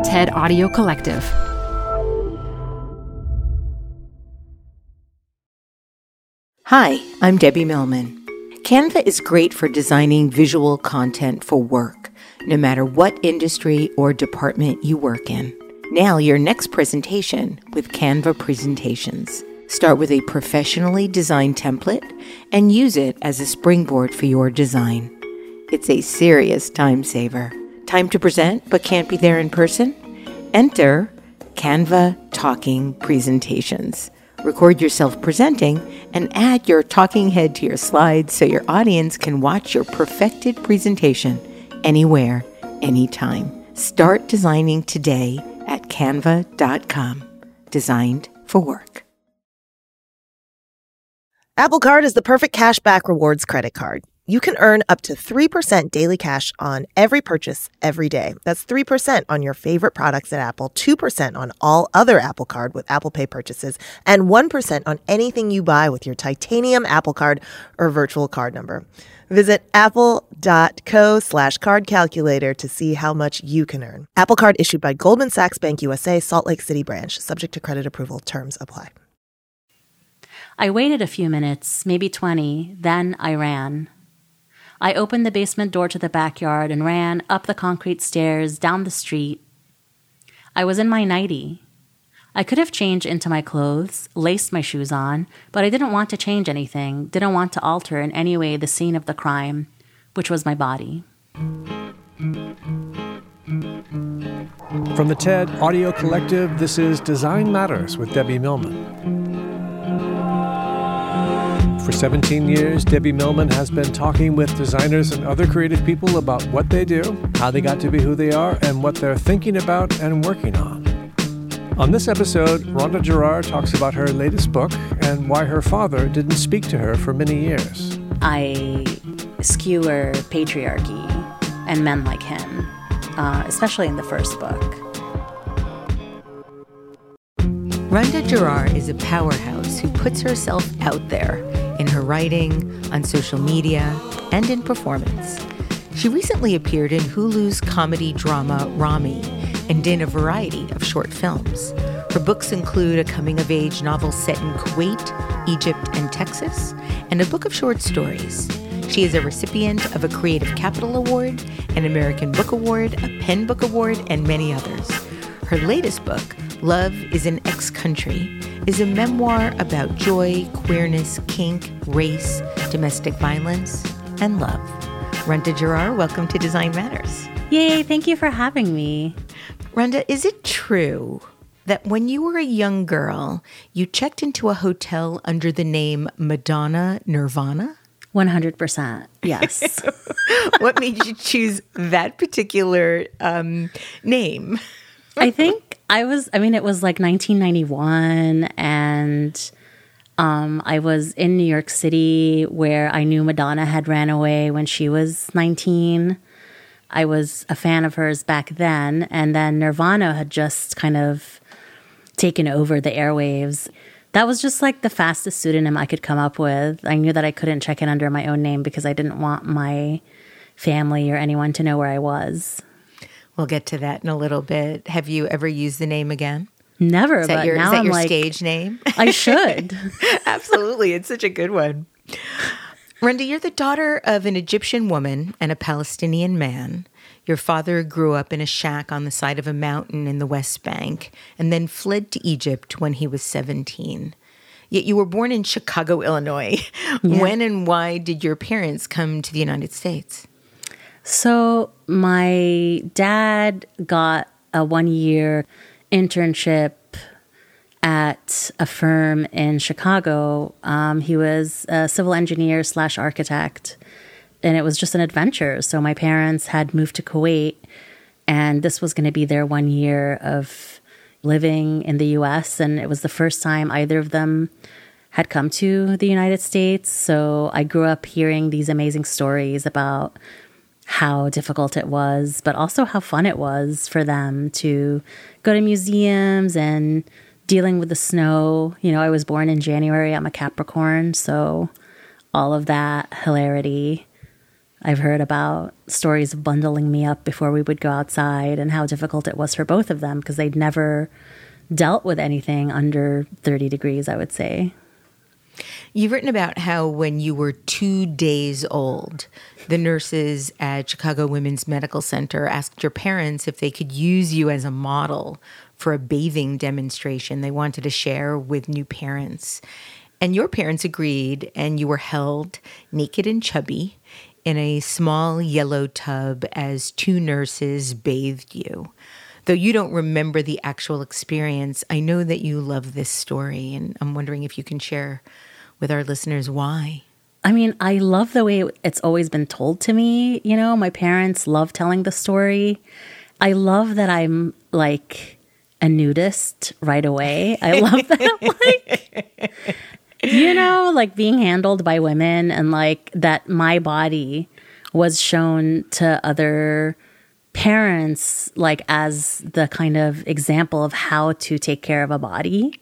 TED Audio Collective. Hi, I'm Debbie Millman. Canva is great for designing visual content for work, no matter what industry or department you work in. Nail your next presentation with Canva Presentations. Start with a professionally designed template and use it as a springboard for your design. It's a serious time saver. Time to present but can't be there in person? Enter Canva Talking Presentations. Record yourself presenting and add your talking head to your slides so your audience can watch your perfected presentation anywhere, anytime. Start designing today at canva.com. Designed for work. Apple Card is the perfect cashback rewards credit card. You can earn up to 3% daily cash on every purchase every day. That's 3% on your favorite products at Apple, 2% on all other Apple Card with Apple Pay purchases, and 1% on anything you buy with your titanium Apple Card or virtual card number. Visit apple.co/card calculator to see how much you can earn. Apple Card issued by Goldman Sachs Bank USA, Salt Lake City branch. Subject to credit approval. Terms apply. I waited a few minutes, maybe 20, then I ran. I opened the basement door to the backyard and ran up the concrete stairs, down the street. I was in my nightie. I could have changed into my clothes, laced my shoes on, but I didn't want to change anything, didn't want to alter in any way the scene of the crime, which was my body. From the TED Audio Collective, this is Design Matters with Debbie Millman. For 17 years, Debbie Millman has been talking with designers and other creative people about what they do, how they got to be who they are, and what they're thinking about and working on. On this episode, Rhonda Girard talks about her latest book and why her father didn't speak to her for many years. I skewer patriarchy and men like him, especially in the first book. Rhonda Girard is a powerhouse who puts herself out there in her writing, on social media, and in performance. She recently appeared in Hulu's comedy drama Ramy and in a variety of short films. Her books include a coming-of-age novel set in Kuwait, Egypt, and Texas, and a book of short stories. She is a recipient of a Creative Capital Award, an American Book Award, a PEN Book Award, and many others. Her latest book, Love is an Ex-Country, is a memoir about joy, queerness, kink, race, domestic violence, and love. Rhonda Girard, welcome to Design Matters. Yay, thank you for having me. Rhonda, is it true that when you were a young girl, you checked into a hotel under the name Madonna Nirvana? 100%, yes. What made you choose that particular name? I think it was like 1991, and I was in New York City where I knew Madonna had ran away when she was 19. I was a fan of hers back then, and then Nirvana had just kind of taken over the airwaves. That was just like the fastest pseudonym I could come up with. I knew that I couldn't check in under my own name because I didn't want my family or anyone to know where I was. We'll get to that in a little bit. Have you ever used the name again? Never, is that but your, now is that I'm your like, stage name? I should. Absolutely. It's such a good one. Rhonda, you're the daughter of an Egyptian woman and a Palestinian man. Your father grew up in a shack on the side of a mountain in the West Bank and then fled to Egypt when he was 17. Yet you were born in Chicago, Illinois. Yeah. When and why did your parents come to the United States? So my dad got a 1-year internship at a firm in Chicago. He was a civil engineer / architect, and it was just an adventure. So my parents had moved to Kuwait, and this was going to be their 1 year of living in the U.S., and it was the first time either of them had come to the United States. So I grew up hearing these amazing stories about how difficult it was, but also how fun it was for them to go to museums and dealing with the snow. You know, I was born in January. I'm a Capricorn, so all of that hilarity I've heard about stories of bundling me up before we would go outside and how difficult it was for both of them because they'd never dealt with anything under 30 degrees, I would say. You've written about how when you were 2 days old, the nurses at Chicago Women's Medical Center asked your parents if they could use you as a model for a bathing demonstration they wanted to share with new parents. And your parents agreed, and you were held naked and chubby in a small yellow tub as 2 nurses bathed you. Though you don't remember the actual experience, I know that you love this story, and I'm wondering if you can share with our listeners why. I mean, I love the way it's always been told to me. You know, my parents love telling the story. I love that I'm like a nudist right away. I love that, like being handled by women and like that my body was shown to other parents like as the kind of example of how to take care of a body.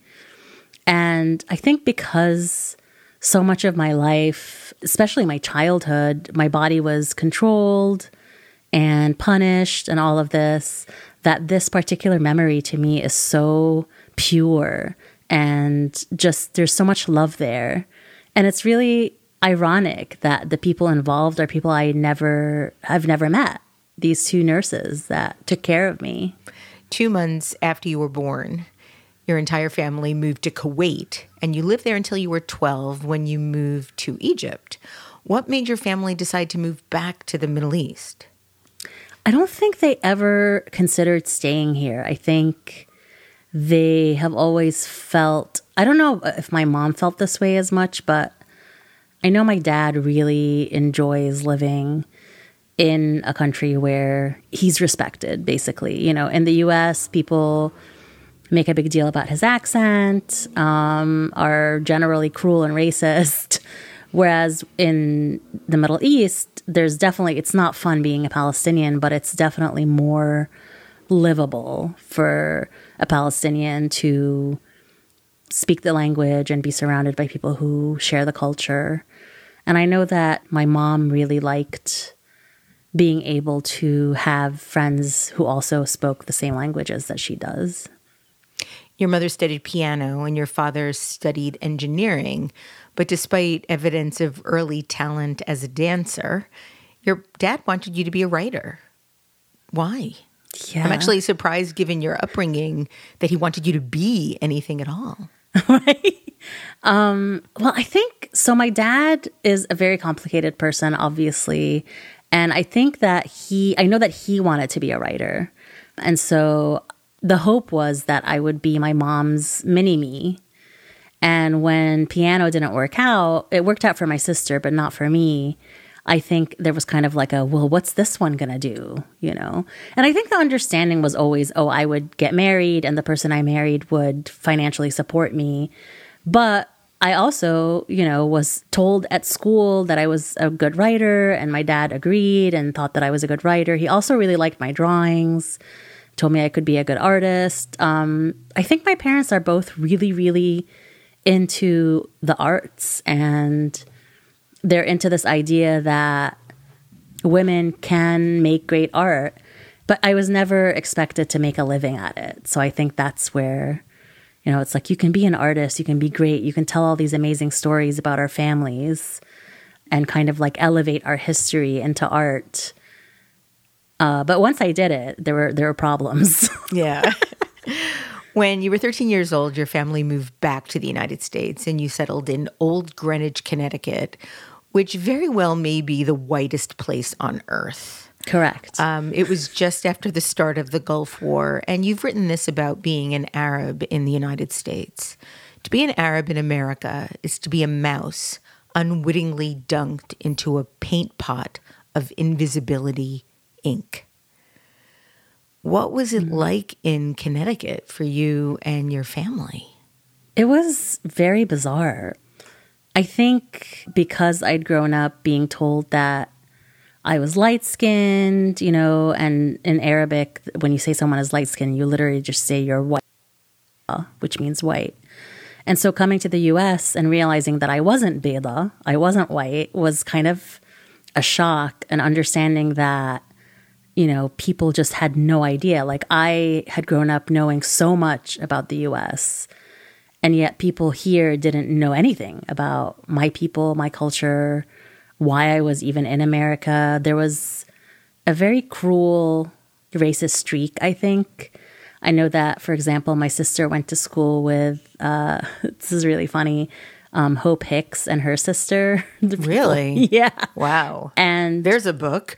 And I think because so much of my life, especially my childhood, my body was controlled and punished and all of this, that this particular memory to me is so pure and just there's so much love there. And it's really ironic that the people involved are people I've never met. These 2 nurses that took care of me. 2 months after you were born, your entire family moved to Kuwait, and you lived there until you were 12 when you moved to Egypt. What made your family decide to move back to the Middle East? I don't think they ever considered staying here. I think they have always felt, I don't know if my mom felt this way as much, but I know my dad really enjoys living in a country where he's respected, basically. You know, in the US, people make a big deal about his accent, are generally cruel and racist. Whereas in the Middle East, there's definitely, it's not fun being a Palestinian, but it's definitely more livable for a Palestinian to speak the language and be surrounded by people who share the culture. And I know that my mom really liked being able to have friends who also spoke the same languages that she does. Your mother studied piano and your father studied engineering, but despite evidence of early talent as a dancer, your dad wanted you to be a writer. Why? Yeah. I'm actually surprised, given your upbringing, that he wanted you to be anything at all. Right? Well, I think, so my dad is a very complicated person, obviously. And I think that I know that he wanted to be a writer. And so the hope was that I would be my mom's mini-me. And when piano didn't work out, it worked out for my sister, but not for me. I think there was kind of like well, what's this one going to do, you know? And I think the understanding was always, I would get married and the person I married would financially support me. But I also, was told at school that I was a good writer, and my dad agreed and thought that I was a good writer. He also really liked my drawings, told me I could be a good artist. I think my parents are both really, really into the arts, and they're into this idea that women can make great art, but I was never expected to make a living at it. So I think that's where, it's like you can be an artist, you can be great, you can tell all these amazing stories about our families and kind of like elevate our history into art. But once I did it, there were problems. Yeah. When you were 13 years old, your family moved back to the United States and you settled in Old Greenwich, Connecticut, which very well may be the whitest place on earth. Correct. It was just after the start of the Gulf War, and you've written this about being an Arab in the United States. To be an Arab in America is to be a mouse unwittingly dunked into a paint pot of invisibility ink. What was it like in Connecticut for you and your family? It was very bizarre. I think because I'd grown up being told that I was light-skinned, and in Arabic, when you say someone is light-skinned, you literally just say you're white, which means white. And so coming to the U.S. and realizing that I wasn't Beda, I wasn't white, was kind of a shock, an understanding that, you know, people just had no idea. Like, I had grown up knowing so much about the US, and yet people here didn't know anything about my people, my culture, why I was even in America. There was a very cruel racist streak, I think. I know that, for example, my sister went to school with, this is really funny, Hope Hicks and her sister. Really? Yeah. Wow. And there's a book.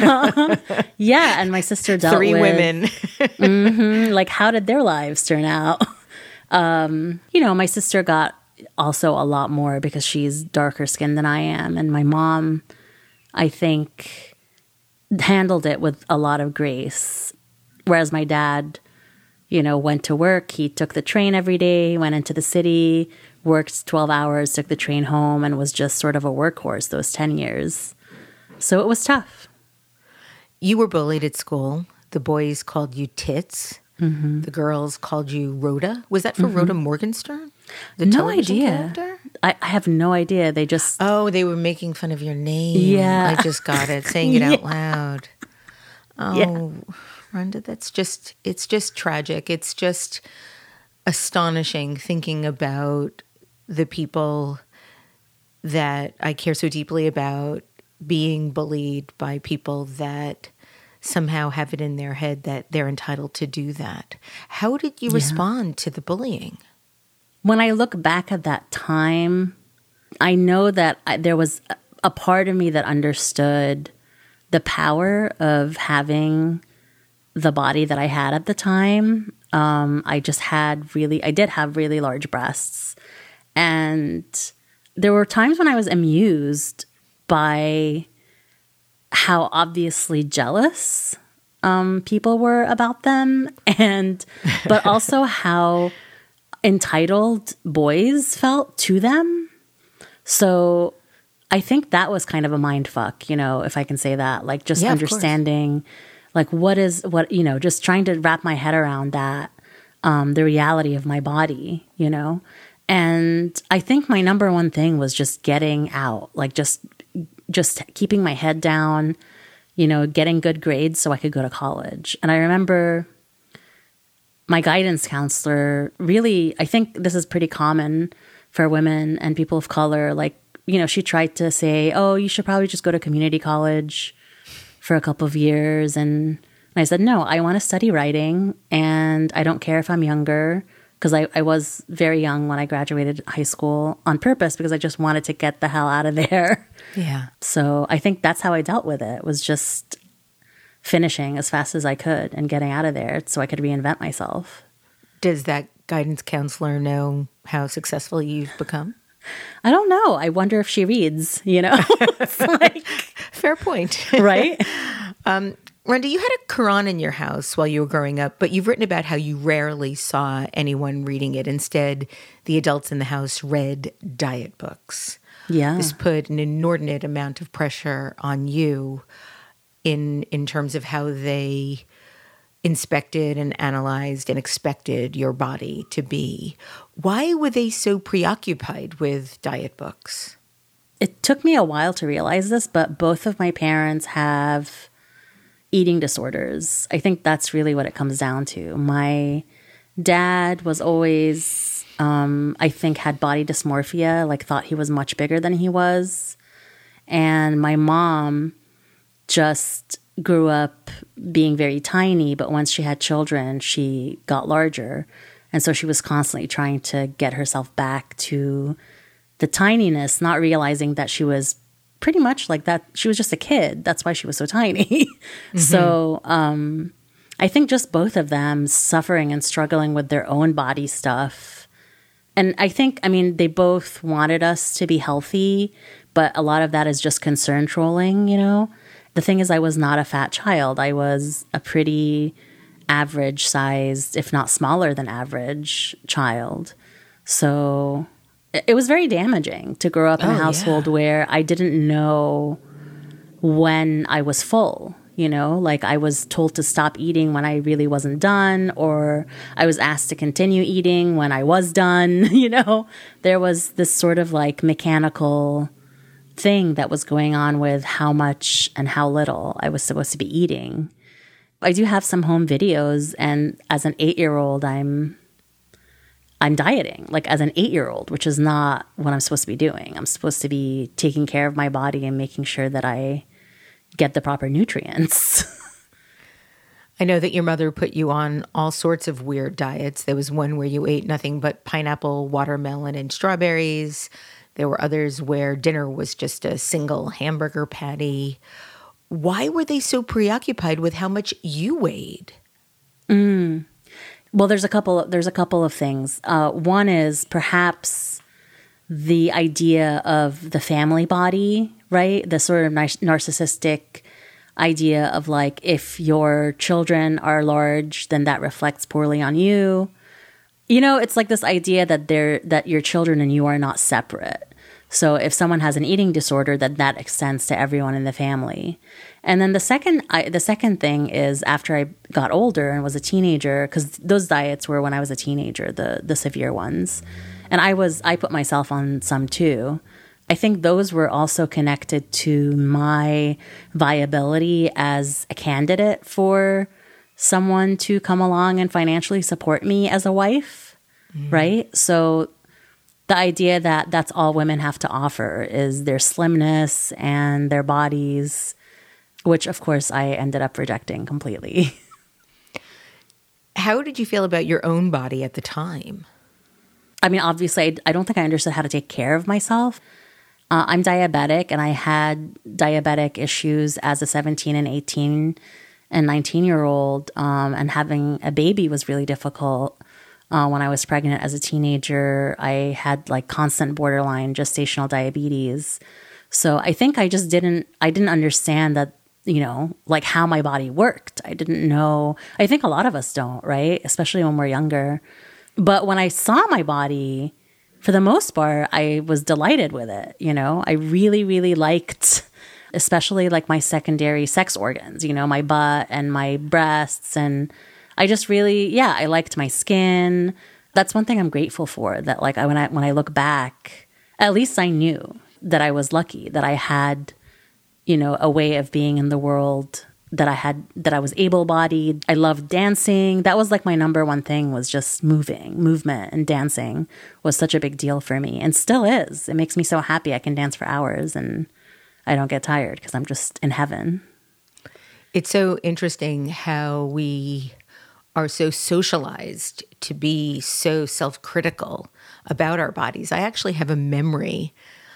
Yeah. And my sister dealt Three with women. like, how did their lives turn out? You know, my sister got also a lot more because she's darker skinned than I am. And my mom, I think, handled it with a lot of grace. Whereas my dad, you know, went to work. He took the train every day, went into the city, worked 12 hours, took the train home, and was just sort of a workhorse those 10 years. So it was tough. You were bullied at school. The boys called you Tits. Mm-hmm. The girls called you Rhoda. Was that for Rhoda Morgenstern? The No television idea. character? I have no idea. They just... Oh, they were making fun of your name. Yeah. I just got it, saying it out loud. Oh, Yeah. Rhonda, it's just tragic. It's just astonishing thinking about the people that I care so deeply about being bullied by people that somehow have it in their head that they're entitled to do that. How did you respond to the bullying? When I look back at that time, I know that there was a part of me that understood the power of having the body that I had at the time. I did have really large breasts. And there were times when I was amused by how obviously jealous people were about them, but also how entitled boys felt to them. So I think that was kind of a mind fuck, you know, if I can say that, like just understanding like just trying to wrap my head around that, the reality of my body, you know? And I think my number one thing was just getting out, like just keeping my head down, you know, getting good grades so I could go to college. And I remember my guidance counselor really, I think this is pretty common for women and people of color, like, you know, she tried to say, oh, you should probably just go to community college for a couple of years. And I said, no, I want to study writing, and I don't care if I'm younger, because I was very young when I graduated high school on purpose because I just wanted to get the hell out of there. Yeah. So I think that's how I dealt with it, was just finishing as fast as I could and getting out of there so I could reinvent myself. Does that guidance counselor know how successful you've become? I don't know. I wonder if she reads, you know? It's like, fair point. right? Rhonda, you had a Quran in your house while you were growing up, but you've written about how you rarely saw anyone reading it. Instead, the adults in the house read diet books. Yeah. This put an inordinate amount of pressure on you in terms of how they inspected and analyzed and expected your body to be. Why were they so preoccupied with diet books? It took me a while to realize this, but both of my parents have eating disorders. I think that's really what it comes down to. My dad was always, I think, had body dysmorphia, like thought he was much bigger than he was. And my mom just grew up being very tiny, but once she had children, she got larger. And so she was constantly trying to get herself back to the tininess, not realizing that she was pretty much like that. She was just a kid. That's why she was so tiny. Mm-hmm. So I think just both of them suffering and struggling with their own body stuff. And I think, I mean, they both wanted us to be healthy, but a lot of that is just concern trolling, you know? The thing is, I was not a fat child. I was a pretty average sized, if not smaller than average child. So it was very damaging to grow up in a household where I didn't know when I was full, you know, like I was told to stop eating when I really wasn't done, or I was asked to continue eating when I was done, you know. There was this sort of like mechanical thing that was going on with how much and how little I was supposed to be eating. I do have some home videos, and as an 8-year-old, I'm dieting, like as an 8-year-old, which is not what I'm supposed to be doing. I'm supposed to be taking care of my body and making sure that I get the proper nutrients. I know that your mother put you on all sorts of weird diets. There was one where you ate nothing but pineapple, watermelon, and strawberries. There were others where dinner was just a single hamburger patty. Why were they so preoccupied with how much you weighed? Well, there's a couple of things. One is perhaps the idea of the family body, right? The sort of narcissistic idea of like, if your children are large, then that reflects poorly on you. You know, it's like this idea that your children and you are not separate. So if someone has an eating disorder, that extends to everyone in the family. And then the second thing is, after I got older and was a teenager, because those diets were when I was a teenager, the severe ones, and I put myself on some too. I think those were also connected to my viability as a candidate for someone to come along and financially support me as a wife, right? So the idea that that's all women have to offer is their slimness and their bodies, which of course I ended up rejecting completely. How did you feel about your own body at the time? I mean, obviously, I don't think I understood how to take care of myself. I'm diabetic, and I had diabetic issues as a 17 and 18 and 19-year-old, and having a baby was really difficult. When I was pregnant as a teenager, I had like constant borderline gestational diabetes. So I think I didn't understand that, you know, like how my body worked. I didn't know. I think a lot of us don't, right? Especially when we're younger. But when I saw my body, for the most part, I was delighted with it. You know, I really, really liked, especially like my secondary sex organs, you know, my butt and my breasts. And I just really, I liked my skin. That's one thing I'm grateful for, that like when I look back, at least I knew that I was lucky, that I had, you know, a way of being in the world, that I was able-bodied. I loved dancing. That was like my number one thing, was just movement, and dancing was such a big deal for me, and still is. It makes me so happy. I can dance for hours and I don't get tired because I'm just in heaven. It's so interesting how we are so socialized to be so self-critical about our bodies. I actually have a memory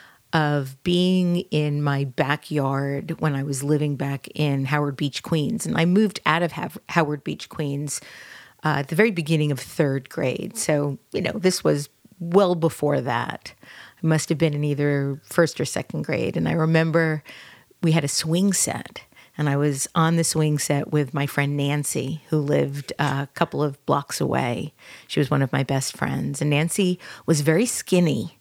of being in my backyard when I was living back in Howard Beach, Queens. And I moved out of Howard Beach, Queens at the very beginning of 3rd grade. So, you know, this was well before that. I must have been in either 1st or 2nd grade. And I remember we had a swing set. And I was on the swing set with my friend Nancy, who lived a couple of blocks away. She was one of my best friends. And Nancy was very skinny.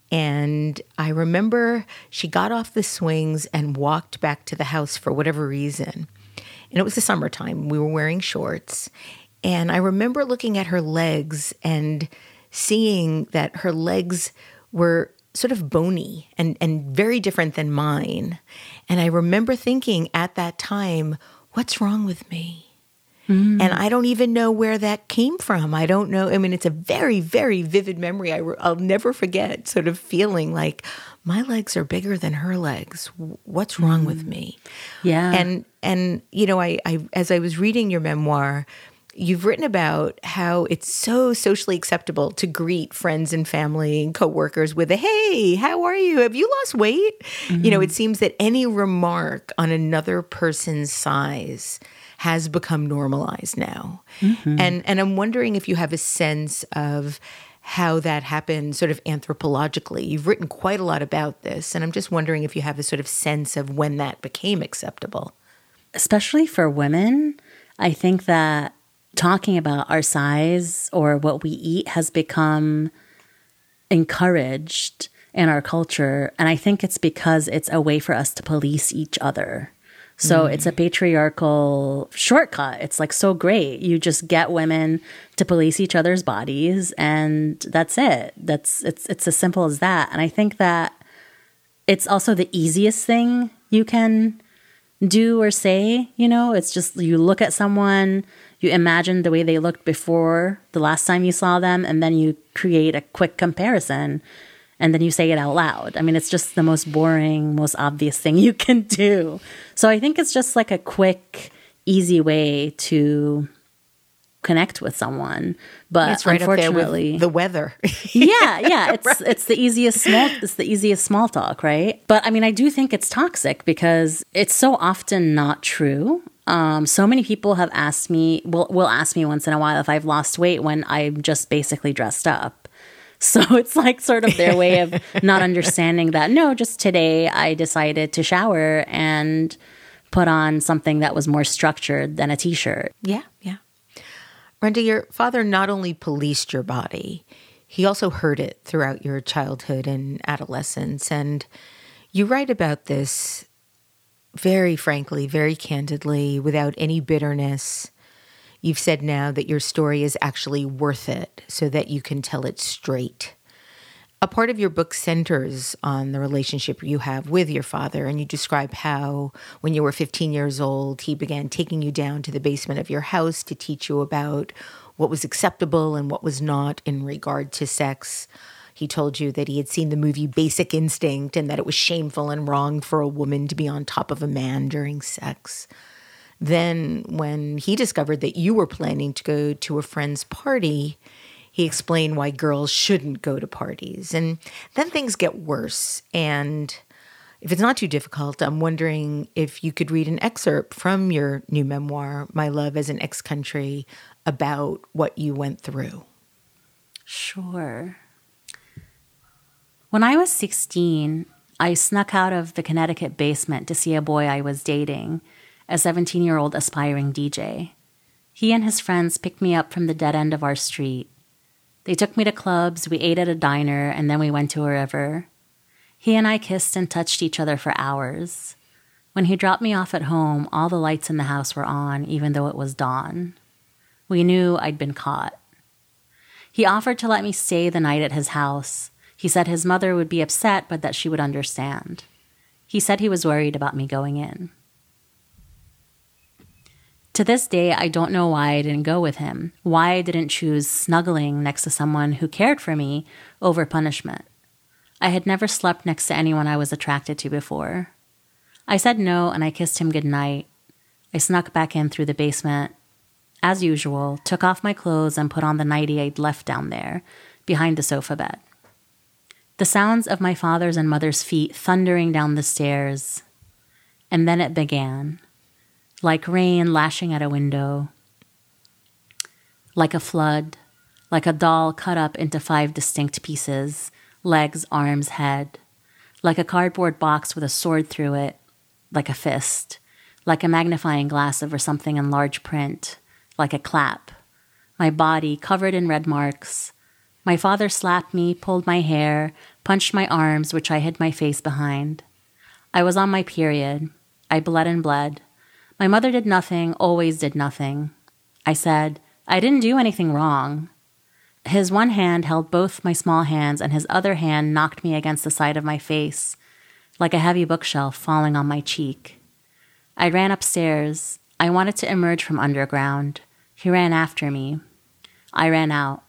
And I remember she got off the swings and walked back to the house for whatever reason. And it was the summertime. We were wearing shorts. And I remember looking at her legs and seeing that her legs were sort of bony and very different than mine. And I remember thinking at that time, what's wrong with me? And I don't even know where that came from. I don't know. I mean, it's a very, very vivid memory. I'll never forget sort of feeling like my legs are bigger than her legs. What's wrong with me? Yeah. And you know, I as I was reading your memoir, you've written about how it's so socially acceptable to greet friends and family and coworkers with a, "Hey, how are you? Have you lost weight?" You know, it seems that any remark on another person's size has become normalized now. And I'm wondering if you have a sense of how that happened sort of anthropologically. You've written quite a lot about this, and I'm just wondering if you have a sort of sense of when that became acceptable. Especially for women, I think that talking about our size or what we eat has become encouraged in our culture. And I think it's because it's a way for us to police each other. So it's a patriarchal shortcut. It's like so great. You just get women to police each other's bodies, and that's it. It's as simple as that. And I think that it's also the easiest thing you can do or say, it's just you look at someone, you imagine the way they looked before the last time you saw them, and then you create a quick comparison, and then you say it out loud. I mean, it's just the most boring, most obvious thing you can do. So I think it's just like a quick, easy way to connect with someone. But it's right unfortunately, up there with the weather. yeah. It's the easiest small talk, right? But I mean, I do think it's toxic because it's so often not true. So many people have asked me, will ask me once in a while if I've lost weight when I'm just basically dressed up. So it's like sort of their way of not understanding that, no, just today I decided to shower and put on something that was more structured than a t-shirt. Yeah. Brenda, your father not only policed your body, he also heard it throughout your childhood and adolescence. And you write about this very frankly, very candidly, without any bitterness. You've said now that your story is actually worth it so that you can tell it straight. A part of your book centers on the relationship you have with your father, and you describe how, when you were 15 years old, he began taking you down to the basement of your house to teach you about what was acceptable and what was not in regard to sex. He told you that he had seen the movie Basic Instinct and that it was shameful and wrong for a woman to be on top of a man during sex. Then, when he discovered that you were planning to go to a friend's party, he explained why girls shouldn't go to parties. And then things get worse. And if it's not too difficult, I'm wondering if you could read an excerpt from your new memoir, My Love as an Ex-Country, about what you went through. Sure. When I was 16, I snuck out of the Connecticut basement to see a boy I was dating, a 17-year-old aspiring DJ. He and his friends picked me up from the dead end of our street. They took me to clubs, we ate at a diner, and then we went to a river. He and I kissed and touched each other for hours. When he dropped me off at home, all the lights in the house were on, even though it was dawn. We knew I'd been caught. He offered to let me stay the night at his house. He said his mother would be upset, but that she would understand. He said he was worried about me going in. To this day, I don't know why I didn't go with him, why I didn't choose snuggling next to someone who cared for me over punishment. I had never slept next to anyone I was attracted to before. I said no, and I kissed him goodnight. I snuck back in through the basement. As usual, took off my clothes and put on the nightie I'd left down there, behind the sofa bed. The sounds of my father's and mother's feet thundering down the stairs. And then it began. Like rain lashing at a window, like a flood, like a doll cut up into 5 distinct pieces, legs, arms, head, like a cardboard box with a sword through it, like a fist, like a magnifying glass over something in large print, like a clap, my body covered in red marks. My father slapped me, pulled my hair, punched my arms, which I hid my face behind. I was on my period. I bled and bled. My mother did nothing, always did nothing. I said, I didn't do anything wrong. His one hand held both my small hands, and his other hand knocked me against the side of my face, like a heavy bookshelf falling on my cheek. I ran upstairs. I wanted to emerge from underground. He ran after me. I ran out.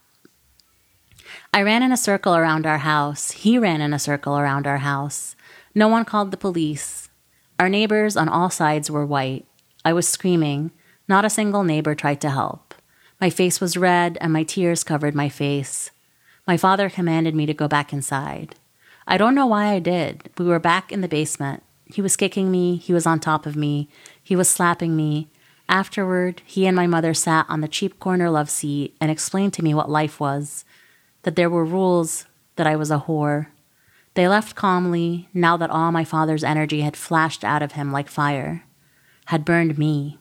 I ran in a circle around our house. He ran in a circle around our house. No one called the police. Our neighbors on all sides were white. I was screaming. Not a single neighbor tried to help. My face was red, and my tears covered my face. My father commanded me to go back inside. I don't know why I did. We were back in the basement. He was kicking me. He was on top of me. He was slapping me. Afterward, he and my mother sat on the cheap corner love seat and explained to me what life was, that there were rules, that I was a whore. They left calmly, now that all my father's energy had flashed out of him like fire, had burned me.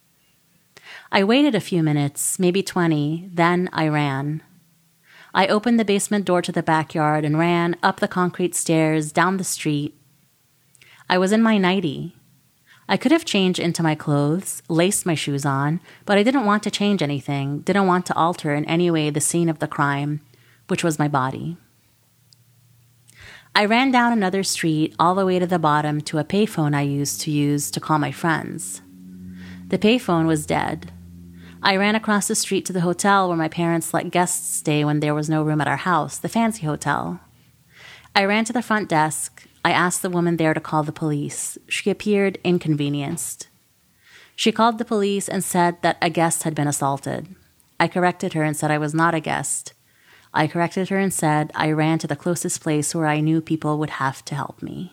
I waited a few minutes, maybe 20, then I ran. I opened the basement door to the backyard and ran up the concrete stairs, down the street. I was in my nightie. I could have changed into my clothes, laced my shoes on, but I didn't want to change anything, didn't want to alter in any way the scene of the crime, which was my body. I ran down another street all the way to the bottom to a payphone I used to call my friends. The payphone was dead. I ran across the street to the hotel where my parents let guests stay when there was no room at our house, the fancy hotel. I ran to the front desk. I asked the woman there to call the police. She appeared inconvenienced. She called the police and said that a guest had been assaulted. I corrected her and said I was not a guest. I corrected her and said I ran to the closest place where I knew people would have to help me.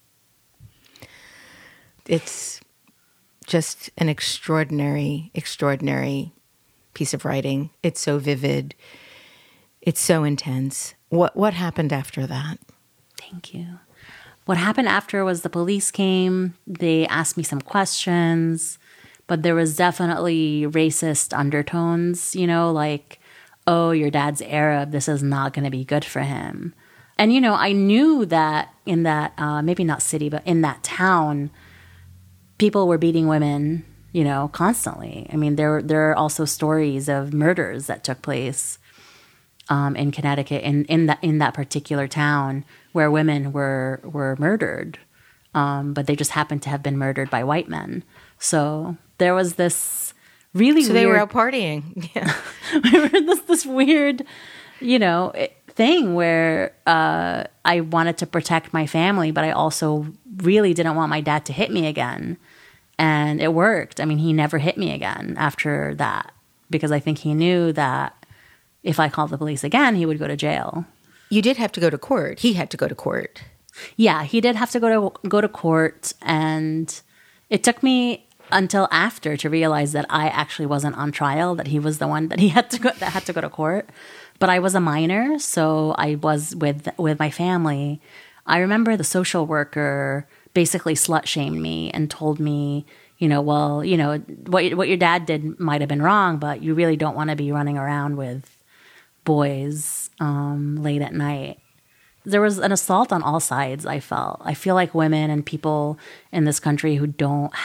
It's just an extraordinary, extraordinary piece of writing. It's so vivid. It's so intense. What happened after that? Thank you. What happened after was the police came. They asked me some questions, but there was definitely racist undertones, like, oh, your dad's Arab, this is not going to be good for him. And, I knew that in that, maybe not city, but in that town, people were beating women, constantly. I mean, there are also stories of murders that took place in Connecticut, in that particular town, where women were murdered, but they just happened to have been murdered by white men. So there was this really weird... So they were out partying. Yeah. this weird, thing where I wanted to protect my family, but I also really didn't want my dad to hit me again. And it worked. I mean, he never hit me again after that, because I think he knew that if I called the police again, he would go to jail. You did have to go to court. He had to go to court. Yeah, he did have to go to court, and it took me until after to realize that I actually wasn't on trial, that he was the one that had to go to court. But I was a minor, so I was with my family. I remember the social worker basically slut-shamed me and told me, what your dad did might have been wrong, but you really don't want to be running around with boys late at night. There was an assault on all sides, I felt. I feel like women and people in this country who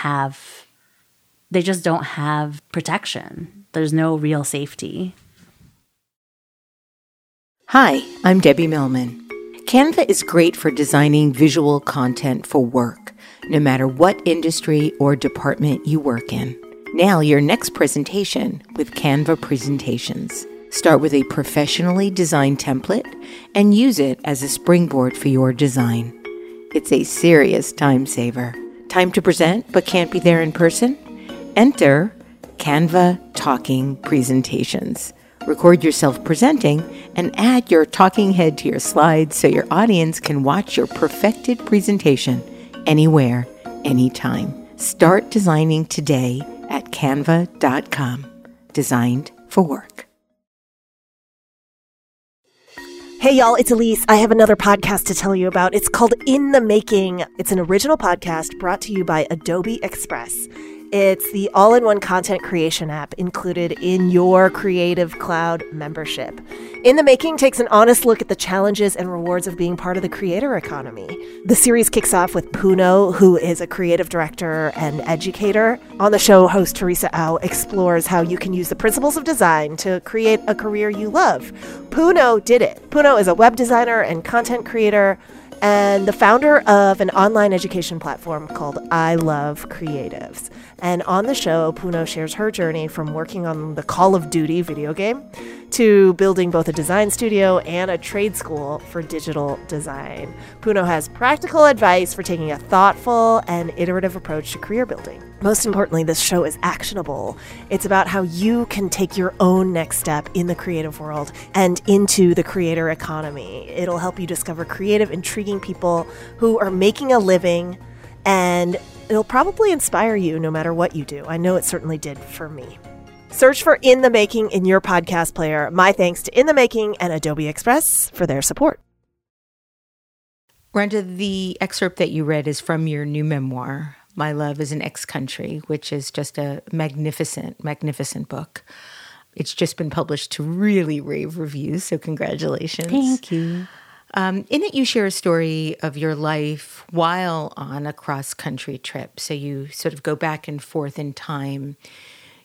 they just don't have protection. There's no real safety. Hi, I'm Debbie Millman. Canva is great for designing visual content for work, no matter what industry or department you work in. Now your next presentation with Canva Presentations. Start with a professionally designed template and use it as a springboard for your design. It's a serious time saver. Time to present but can't be there in person? Enter Canva Talking Presentations. Record yourself presenting and add your talking head to your slides so your audience can watch your perfected presentation anywhere, anytime. Start designing today at canva.com. Designed for work. Hey y'all, it's Elise. I have another podcast to tell you about. It's called In the Making. It's an original podcast brought to you by Adobe Express. It's the all-in-one content creation app included in your Creative Cloud membership. In the Making takes an honest look at the challenges and rewards of being part of the creator economy. The series kicks off with Puno, who is a creative director and educator. On the show, host Teresa Au explores how you can use the principles of design to create a career you love. Puno did it. Puno is a web designer and content creator and the founder of an online education platform called I Love Creatives. And on the show, Puno shares her journey from working on the Call of Duty video game to building both a design studio and a trade school for digital design. Puno has practical advice for taking a thoughtful and iterative approach to career building. Most importantly, this show is actionable. It's about how you can take your own next step in the creative world and into the creator economy. It'll help you discover creative, intriguing people who are making a living, and it'll probably inspire you no matter what you do. I know it certainly did for me. Search for In the Making in your podcast player. My thanks to In the Making and Adobe Express for their support. Rhonda, the excerpt that you read is from your new memoir, My Love is an Ex-Country, which is just a magnificent, magnificent book. It's just been published to really rave reviews, so congratulations. Thank you. In it, you share a story of your life while on a cross-country trip. So you sort of go back and forth in time.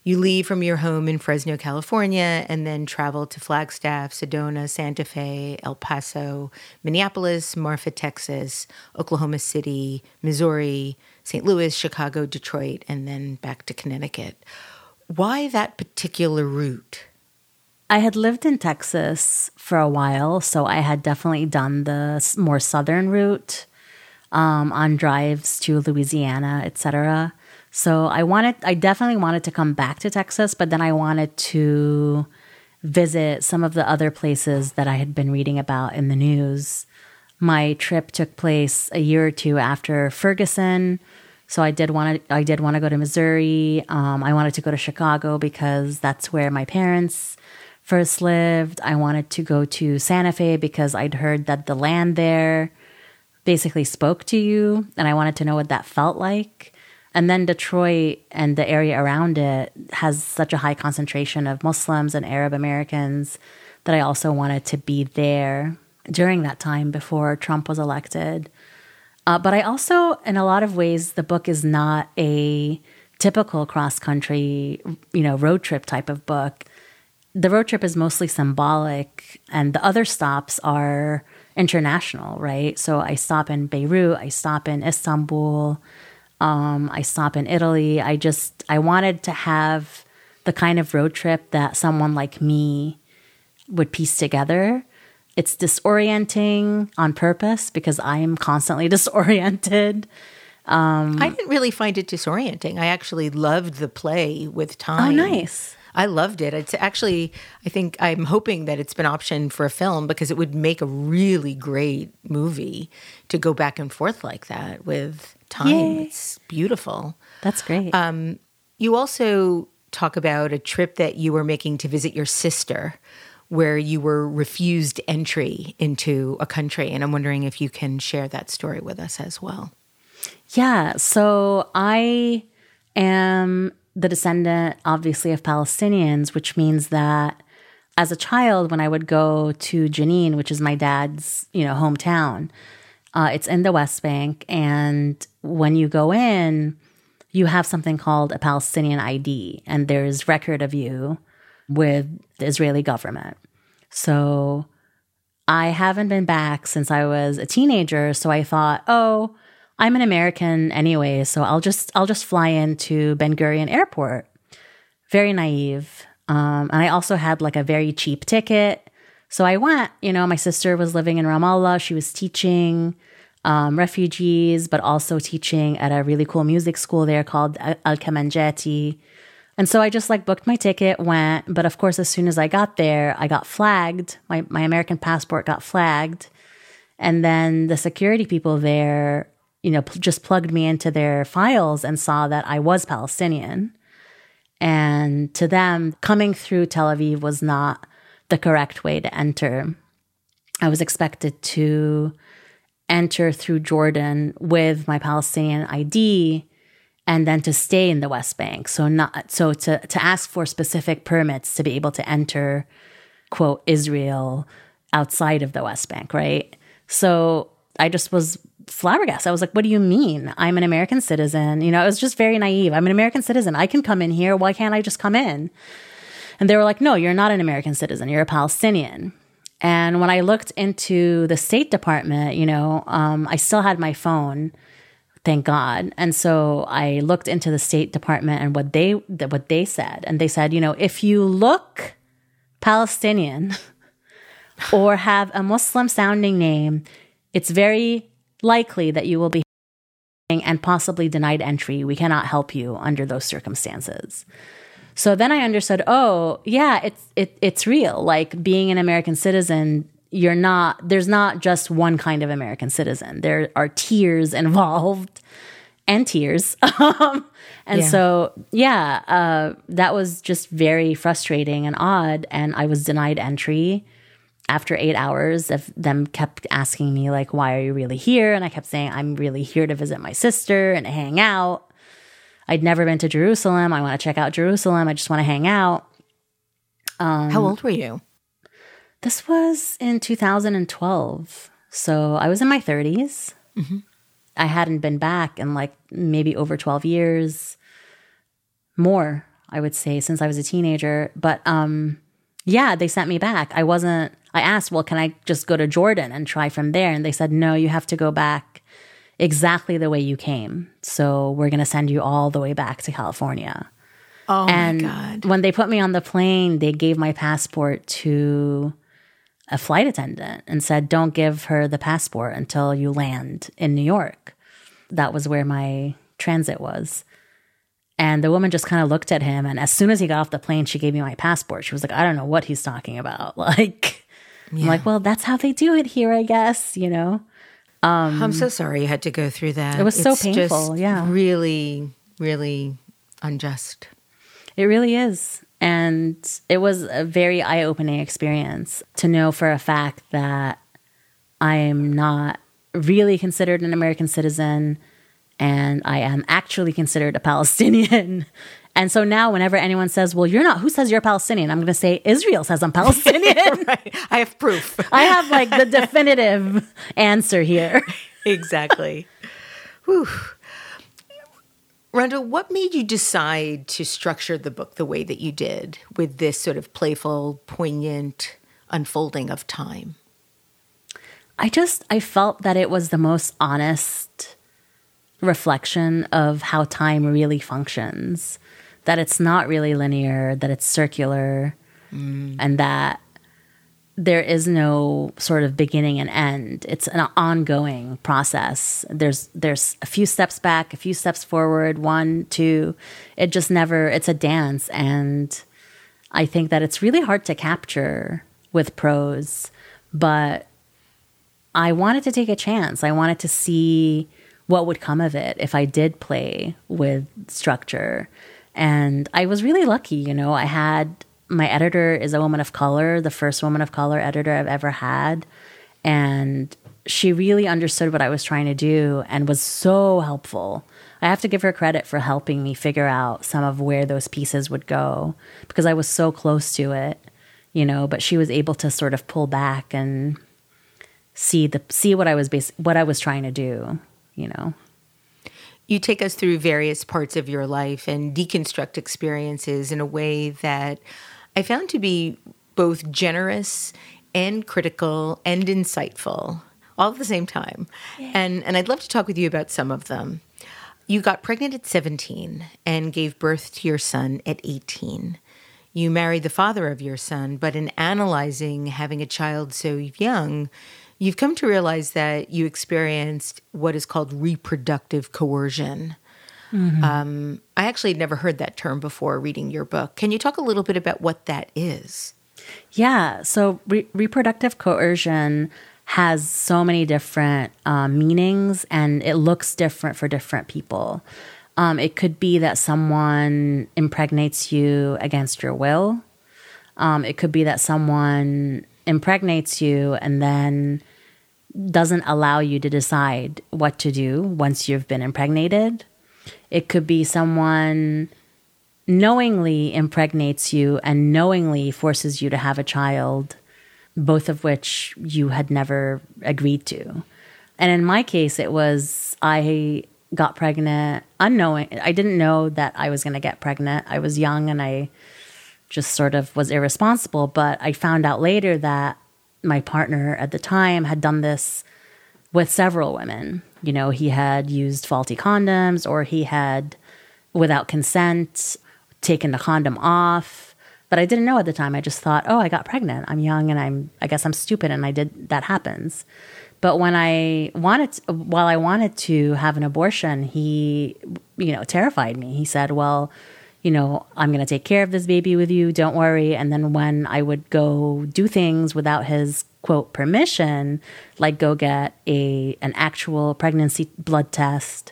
You leave from your home in Fresno, California, and then travel to Flagstaff, Sedona, Santa Fe, El Paso, Minneapolis, Marfa, Texas, Oklahoma City, Missouri, St. Louis, Chicago, Detroit, and then back to Connecticut. Why that particular route? I had lived in Texas for a while, so I had definitely done the more southern route on drives to Louisiana, etc. So I definitely wanted to come back to Texas, but then I wanted to visit some of the other places that I had been reading about in the news. My trip took place a year or two after Ferguson, so I did want to go to Missouri. I wanted to go to Chicago because that's where my parents first lived. I wanted to go to Santa Fe because I'd heard that the land there basically spoke to you, and I wanted to know what that felt like. And then Detroit and the area around it has such a high concentration of Muslims and Arab Americans that I also wanted to be there during that time before Trump was elected. But I also, in a lot of ways, the book is not a typical cross-country, road trip type of book. The road trip is mostly symbolic, and the other stops are international, right? So I stop in Beirut, I stop in Istanbul, I stop in Italy. I wanted to have the kind of road trip that someone like me would piece together. It's disorienting on purpose because I am constantly disoriented. I didn't really find it disorienting. I actually loved the play with time. Oh, nice. I loved it. It's actually, I think I'm hoping that it's been optioned for a film because it would make a really great movie to go back and forth like that with time. Yay. It's beautiful. That's great. You also talk about a trip that you were making to visit your sister where you were refused entry into a country. And I'm wondering if you can share that story with us as well. Yeah. So I am the descendant, obviously, of Palestinians, which means that as a child, when I would go to Jenin, which is my dad's, hometown, it's in the West Bank. And when you go in, you have something called a Palestinian ID, and there's record of you with the Israeli government. So I haven't been back since I was a teenager. So I thought, oh, I'm an American anyway, so I'll just fly into Ben Gurion Airport. Very naive. And I also had like a very cheap ticket. So I went, my sister was living in Ramallah. She was teaching refugees, but also teaching at a really cool music school there called Al-Kamanjati. And so I just booked my ticket, went. But of course, as soon as I got there, I got flagged. My American passport got flagged. And then the security people there just plugged me into their files and saw that I was Palestinian. And to them, coming through Tel Aviv was not the correct way to enter. I was expected to enter through Jordan with my Palestinian ID and then to stay in the West Bank. So to ask for specific permits to be able to enter, quote, Israel outside of the West Bank, right? So I just was flabbergasted. I was like, what do you mean? I'm an American citizen. It was just very naive. I'm an American citizen. I can come in here. Why can't I just come in? And they were like, no, you're not an American citizen. You're a Palestinian. And when I looked into the State Department, I still had my phone, thank God. And so I looked into the State Department and what they said. And they said, if you look Palestinian or have a Muslim sounding name, it's very likely that you will be and possibly denied entry. We cannot help you under those circumstances. So then I understood, oh, yeah, it's real. Like being an American citizen, there's not just one kind of American citizen. There are tiers involved and tiers. So that was just very frustrating and odd. And I was denied entry. After 8 hours of them kept asking me, why are you really here? And I kept saying, I'm really here to visit my sister and hang out. I'd never been to Jerusalem. I want to check out Jerusalem. I just want to hang out. How old were you? This was in 2012. So I was in my 30s. Mm-hmm. I hadn't been back in maybe over 12 years. More. I would say, since I was a teenager. But yeah, they sent me back. I asked, well, can I just go to Jordan and try from there? And they said, no, you have to go back exactly the way you came. So we're going to send you all the way back to California. Oh, and my God. when they put me on the plane, they gave my passport to a flight attendant and said, don't give her the passport until you land in New York. That was where my transit was. And the woman just kind of looked at him. And as soon as he got off the plane, she gave me my passport. She was like, I don't know what he's talking about. Like, yeah. I'm like, well, that's how they do it here, I guess, you know? I'm so sorry you had to go through that. It was so painful. Just yeah. really, really unjust. It really is. And it was a very eye-opening experience to know for a fact that I am not really considered an American citizen and I am actually considered a Palestinian. And so now whenever anyone says, well, you're not, who says you're Palestinian? I'm going to say, Israel says I'm Palestinian. Right. I have proof. I have like the definitive answer here. Exactly. Whew. Rhonda, what made you decide to structure the book the way that you did, with this sort of playful, poignant unfolding of time? I felt that it was the most honest reflection of how time really functions, that it's not really linear, that it's circular, and that there is no sort of beginning and end. It's an ongoing process. There's a few steps back, a few steps forward, 1, 2. It just never, it's a dance. And I think that it's really hard to capture with prose, but I wanted to take a chance. I wanted to see what would come of it if I did play with structure. And I was really lucky, you know. My editor is a woman of color, the first woman of color editor I've ever had. And she really understood what I was trying to do and was so helpful. I have to give her credit for helping me figure out some of where those pieces would go, because I was so close to it, you know, but she was able to sort of pull back and see what I was trying to do, you know. You take us through various parts of your life and deconstruct experiences in a way that I found to be both generous and critical and insightful, all at the same time. Yeah. And I'd love to talk with you about some of them. You got pregnant at 17 and gave birth to your son at 18. You married the father of your son, but in analyzing having a child so young, you've come to realize that you experienced what is called reproductive coercion. Mm-hmm. I actually had never heard that term before reading your book. Can you talk a little bit about what that is? Yeah. So reproductive coercion has so many different meanings, and it looks different for different people. It could be that someone impregnates you against your will. It could be that someone impregnates you and then doesn't allow you to decide what to do once you've been impregnated. It could be someone knowingly impregnates you and knowingly forces you to have a child, both of which you had never agreed to. And in my case, it was I got pregnant unknowing. I didn't know that I was going to get pregnant. I was young and I just sort of was irresponsible. But I found out later that my partner at the time had done this with several women. You know, he had used faulty condoms, or he had, without consent, taken the condom off. But I didn't know at the time. I just thought, oh, I got pregnant. I'm young and I guess I'm stupid and that happens. But while I wanted to have an abortion, he, terrified me. He said, well, I'm going to take care of this baby with you. Don't worry. And then when I would go do things without his, quote, permission, like go get an actual pregnancy blood test,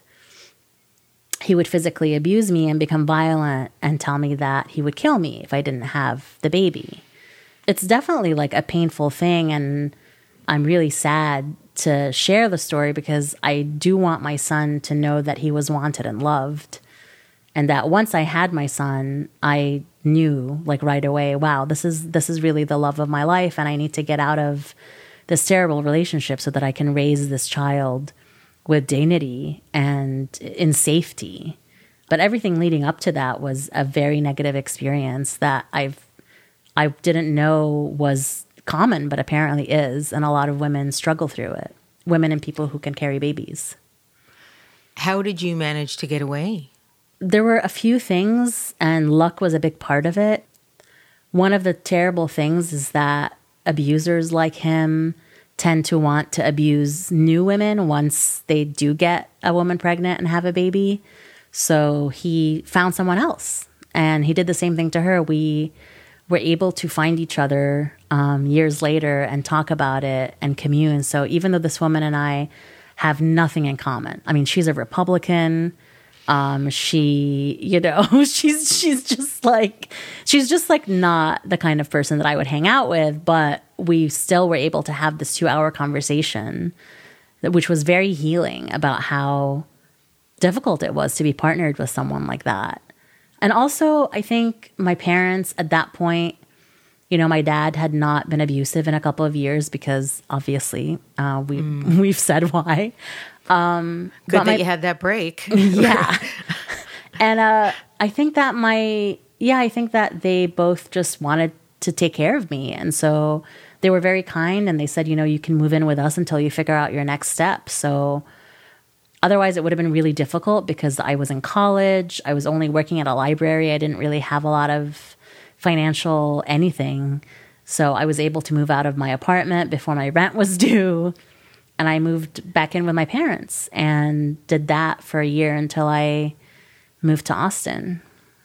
he would physically abuse me and become violent and tell me that he would kill me if I didn't have the baby. It's definitely like a painful thing. And I'm really sad to share the story because I do want my son to know that he was wanted and loved. And that once I had my son, I knew like right away, wow, this is really the love of my life. And I need to get out of this terrible relationship so that I can raise this child with dignity and in safety. But everything leading up to that was a very negative experience that I didn't know was common, but apparently is. And a lot of women struggle through it. Women and people who can carry babies. How did you manage to get away? There were a few things, and luck was a big part of it. One of the terrible things is that abusers like him tend to want to abuse new women once they do get a woman pregnant and have a baby. So he found someone else, and he did the same thing to her. We were able to find each other years later and talk about it and commune. So even though this woman and I have nothing in common, I mean, she's a Republican. She, you know, she's just like not the kind of person that I would hang out with, but we still were able to have this 2-hour conversation, which was very healing about how difficult it was to be partnered with someone like that. And also, I think my parents at that point, you know, my dad had not been abusive in a couple of years because obviously we've said why. Good that you had that break. Yeah. And I think that I think that they both just wanted to take care of me. And so they were very kind, and they said, you know, you can move in with us until you figure out your next step. So otherwise it would have been really difficult because I was in college. I was only working at a library. I didn't really have a lot of financial anything. So I was able to move out of my apartment before my rent was due. And I moved back in with my parents and did that for a year until I moved to Austin.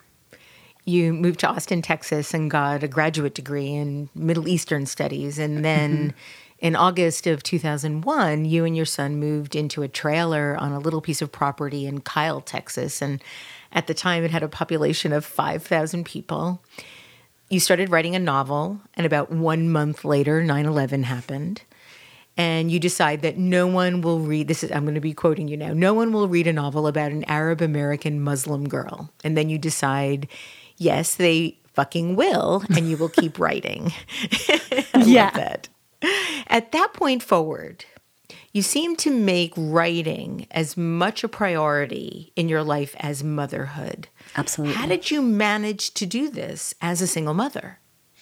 You moved to Austin, Texas, and got a graduate degree in Middle Eastern Studies. And then in August of 2001, you and your son moved into a trailer on a little piece of property in Kyle, Texas. And at the time, it had a population of 5,000 people. You started writing a novel, and about 1 month later, 9/11 happened. And you decide that no one will read, I'm going to be quoting you now, no one will read a novel about an Arab-American Muslim girl. And then you decide, yes, they fucking will, and you will keep writing. I love that. At that point forward, you seem to make writing as much a priority in your life as motherhood. Absolutely. How did you manage to do this as a single mother?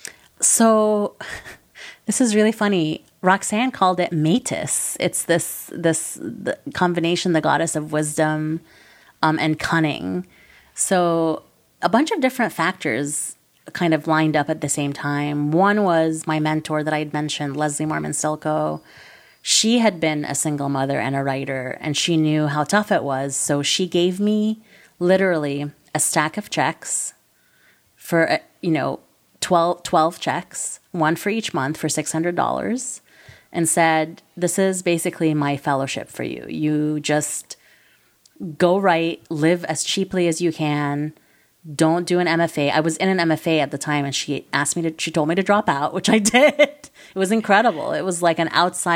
So this is really funny. Roxanne called it Metis. It's the combination, the goddess of wisdom and cunning. So a bunch of different factors kind of lined up at the same time. One was my mentor that I had mentioned, Leslie Marmon Silko. She had been a single mother and a writer, and she knew how tough it was. So she gave me literally a stack of checks for, 12 checks, one for each month for $600, and said, this is basically my fellowship for you. You just go write, live as cheaply as you can. Don't do an MFA. I was in an MFA at the time, and she told me to drop out, which I did. It was incredible. It was like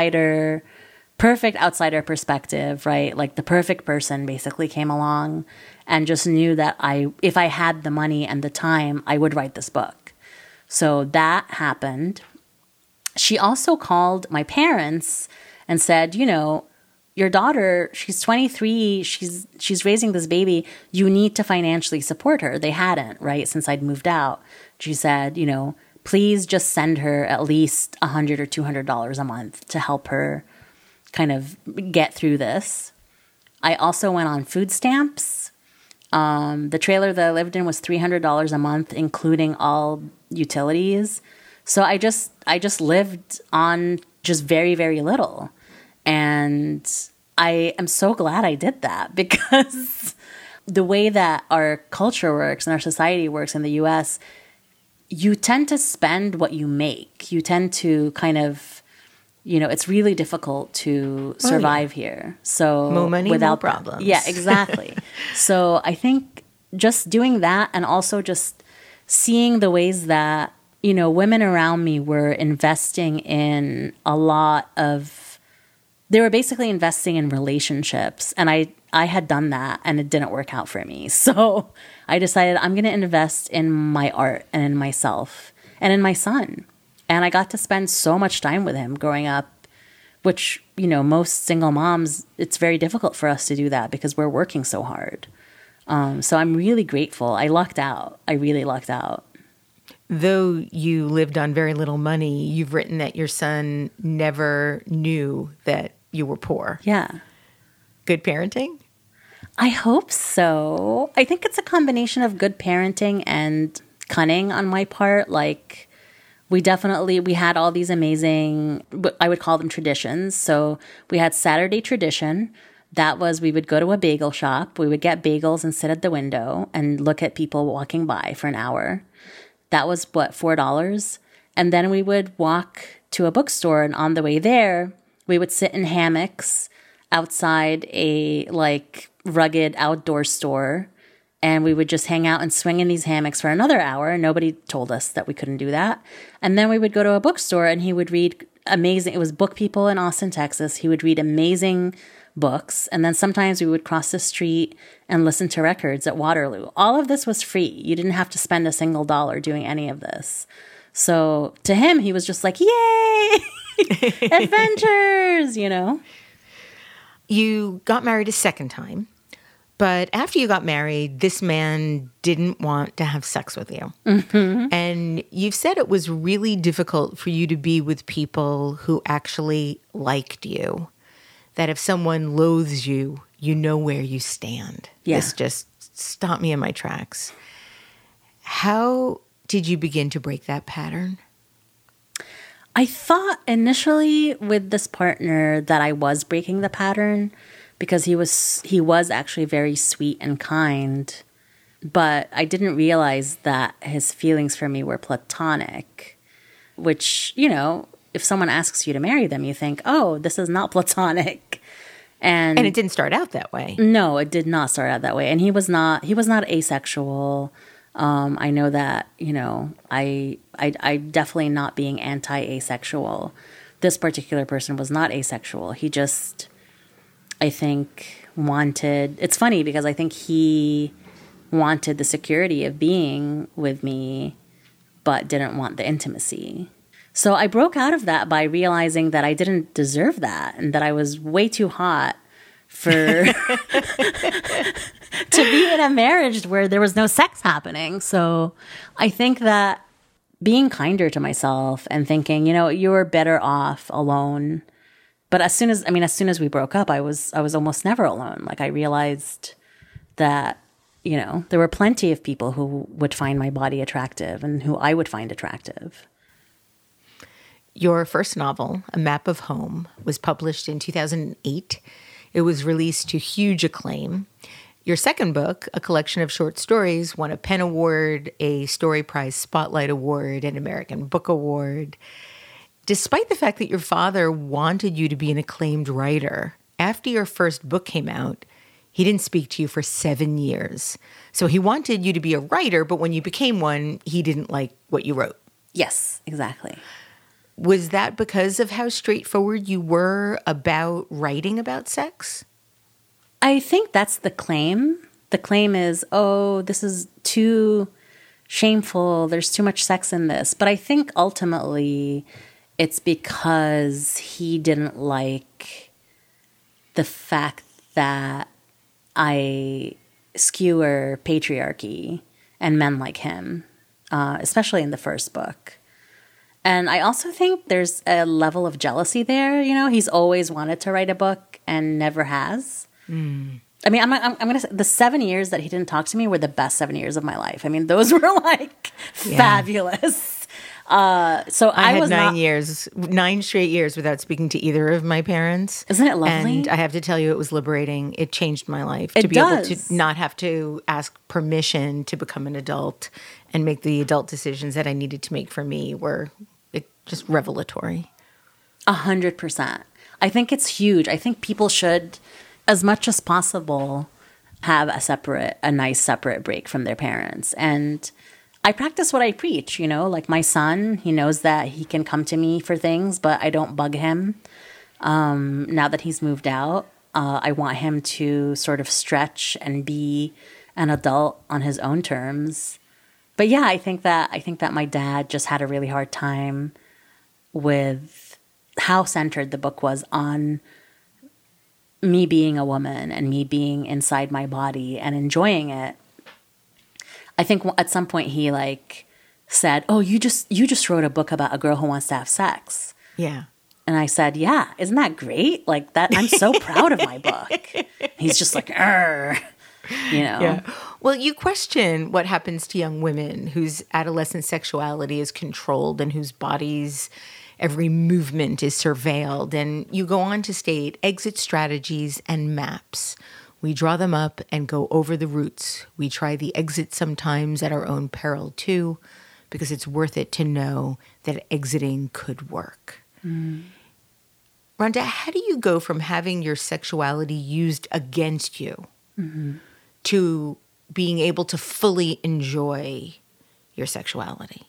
perfect outsider perspective, right? Like the perfect person basically came along and just knew that if I had the money and the time, I would write this book. So that happened. She also called my parents and said, your daughter, she's 23, she's raising this baby. You need to financially support her. They hadn't, right, since I'd moved out. She said, please just send her at least $100 or $200 a month to help her kind of get through this. I also went on food stamps. The trailer that I lived in was $300 a month, including all utilities. So I just lived on just very, very little. And I am so glad I did that, because the way that our culture works and our society works in the US, you tend to spend what you make. You tend to kind of, it's really difficult to survive here. So more money, without more problems. Yeah, exactly. So I think just doing that, and also just seeing the ways that, women around me were investing in they were basically investing in relationships. And I had done that, and it didn't work out for me. So I decided I'm going to invest in my art and in myself and in my son. And I got to spend so much time with him growing up, which, most single moms, it's very difficult for us to do that because we're working so hard. So I'm really grateful. I lucked out. I really lucked out. Though you lived on very little money, you've written that your son never knew that you were poor. Yeah. Good parenting? I hope so. I think it's a combination of good parenting and cunning on my part. Like, we had all these amazing, I would call them traditions. So we had Saturday tradition. That was, we would go to a bagel shop. We would get bagels and sit at the window and look at people walking by for an hour. That was $4. And then we would walk to a bookstore, and on the way there, we would sit in hammocks outside a rugged outdoor store, and we would just hang out and swing in these hammocks for another hour. Nobody told us that we couldn't do that. And then we would go to a bookstore, and he would read amazing, it was Book People in Austin, Texas. He would read amazing books. And then sometimes we would cross the street and listen to records at Waterloo. All of this was free. You didn't have to spend a single dollar doing any of this. So to him, he was just like, yay, adventures, You got married a second time, but after you got married, this man didn't want to have sex with you. Mm-hmm. And you've said it was really difficult for you to be with people who actually liked you. That if someone loathes you, you know where you stand. Yeah. This just stopped me in my tracks. How did you begin to break that pattern? I thought initially with this partner that I was breaking the pattern because he was actually very sweet and kind, but I didn't realize that his feelings for me were platonic, which, if someone asks you to marry them, you think, oh, this is not platonic. And it didn't start out that way. No, it did not start out that way. And he was not asexual. I know that, I definitely not being anti-asexual. This particular person was not asexual. He just, I think, it's funny because I think he wanted the security of being with me, but didn't want the intimacy. So I broke out of that by realizing that I didn't deserve that and that I was way too hot for to be in a marriage where there was no sex happening. So I think that being kinder to myself and thinking, you were better off alone. But as soon as we broke up, I was almost never alone. Like I realized that, there were plenty of people who would find my body attractive and who I would find attractive. Your first novel, A Map of Home, was published in 2008. It was released to huge acclaim. Your second book, a collection of short stories, won a PEN Award, a Story Prize Spotlight Award, an American Book Award. Despite the fact that your father wanted you to be an acclaimed writer, after your first book came out, he didn't speak to you for 7 years. So he wanted you to be a writer, but when you became one, he didn't like what you wrote. Yes, exactly. Was that because of how straightforward you were about writing about sex? I think that's the claim. The claim is, oh, this is too shameful. There's too much sex in this. But I think ultimately it's because he didn't like the fact that I skewer patriarchy and men like him, especially in the first book. And I also think there's a level of jealousy there. He's always wanted to write a book and never has. Mm. I mean, I'm going to say the 7 years that he didn't talk to me were the best 7 years of my life. I mean, those were fabulous. So I was had 9 straight years without speaking to either of my parents. Isn't it lovely? And I have to tell you, it was liberating. It changed my life to be able to not have to ask permission to become an adult and make the adult decisions that I needed to make for me were just revelatory. 100%. I think it's huge. I think people should, as much as possible, have a nice separate break from their parents. And I practice what I preach, like my son, he knows that he can come to me for things, but I don't bug him. Now that he's moved out, I want him to sort of stretch and be an adult on his own terms. But yeah, I think that my dad just had a really hard time with how centered the book was on me being a woman and me being inside my body and enjoying it, I think at some point he like said, "Oh, you just wrote a book about a girl who wants to have sex." Yeah. And I said, "Yeah, isn't that great? Like that, I'm so proud of my book." He's just like, "Arr," you know. Yeah. Well, you question what happens to young women whose adolescent sexuality is controlled and whose bodies, every movement is surveilled. And you go on to state exit strategies and maps. We draw them up and go over the routes. We try the exit sometimes at our own peril too, because it's worth it to know that exiting could work. Mm. Rhonda, how do you go from having your sexuality used against you to being able to fully enjoy your sexuality?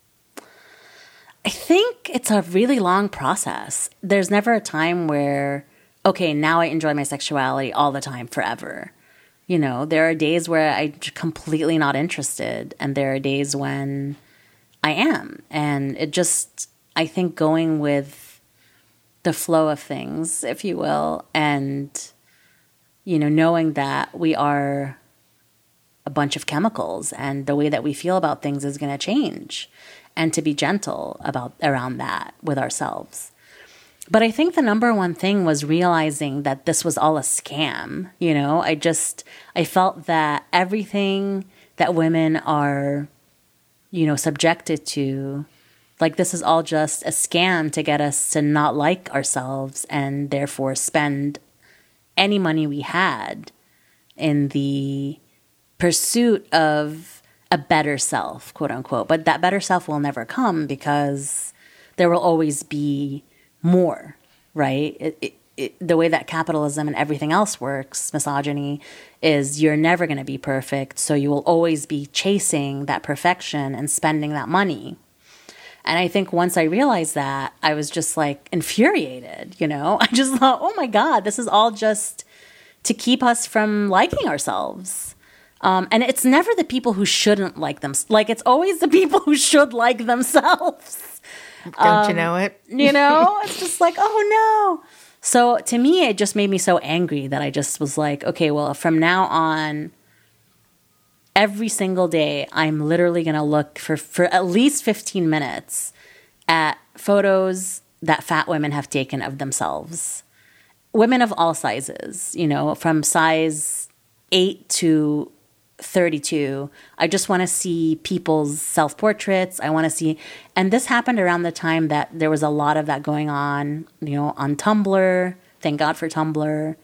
I think it's a really long process. There's never a time where, okay, now I enjoy my sexuality all the time, forever. You know, there are days where I'm completely not interested, and there are days when I am. And it just, I think going with the flow of things, if you will, and, you know, knowing that we are a bunch of chemicals and the way that we feel about things is going to change, and to be gentle around that with ourselves. But I think the number one thing was realizing that this was all a scam. You know, I felt that everything that women are, you know, subjected to, like this is all just a scam to get us to not like ourselves and therefore spend any money we had in the pursuit of a better self, quote unquote. But that better self will never come because there will always be more, right? The way that capitalism and everything else works, misogyny, is you're never going to be perfect. So you will always be chasing that perfection and spending that money. And I think once I realized that, I was just like infuriated, you know? I just thought, oh my God, this is all just to keep us from liking ourselves. And it's never the people who shouldn't like them. Like, it's always the people who should like themselves. Don't you know it? You know, it's just like, oh no. So to me, it just made me so angry that I just was like, okay, well, from now on, every single day, I'm literally going to look for at least 15 minutes at photos that fat women have taken of themselves. Women of all sizes, you know, from size 8 to 32. I just want to see people's self-portraits. I want to see, and this happened around the time that there was a lot of that going on, you know, on Tumblr. Thank God for Tumblr.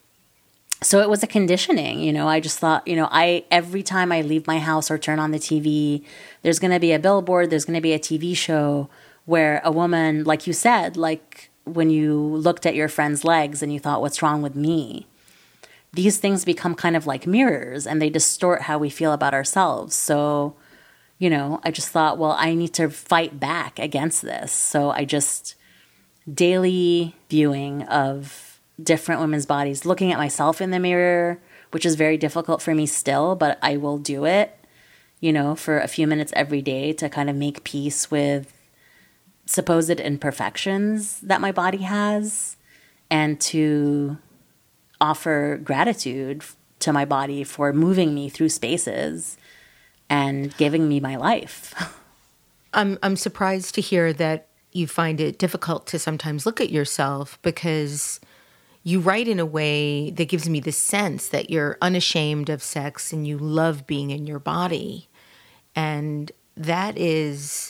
So it was a conditioning, you know. I just thought, you know, every time I leave my house or turn on the TV, there's going to be a billboard, there's going to be a TV show where a woman, like you said, like when you looked at your friend's legs and you thought, what's wrong with me? These things become kind of like mirrors and they distort how we feel about ourselves. So, you know, I just thought, well, I need to fight back against this. So I just daily viewing of different women's bodies, looking at myself in the mirror, which is very difficult for me still, but I will do it, you know, for a few minutes every day to kind of make peace with supposed imperfections that my body has and to offer gratitude to my body for moving me through spaces and giving me my life. I'm surprised to hear that you find it difficult to sometimes look at yourself because you write in a way that gives me the sense that you're unashamed of sex and you love being in your body. And that is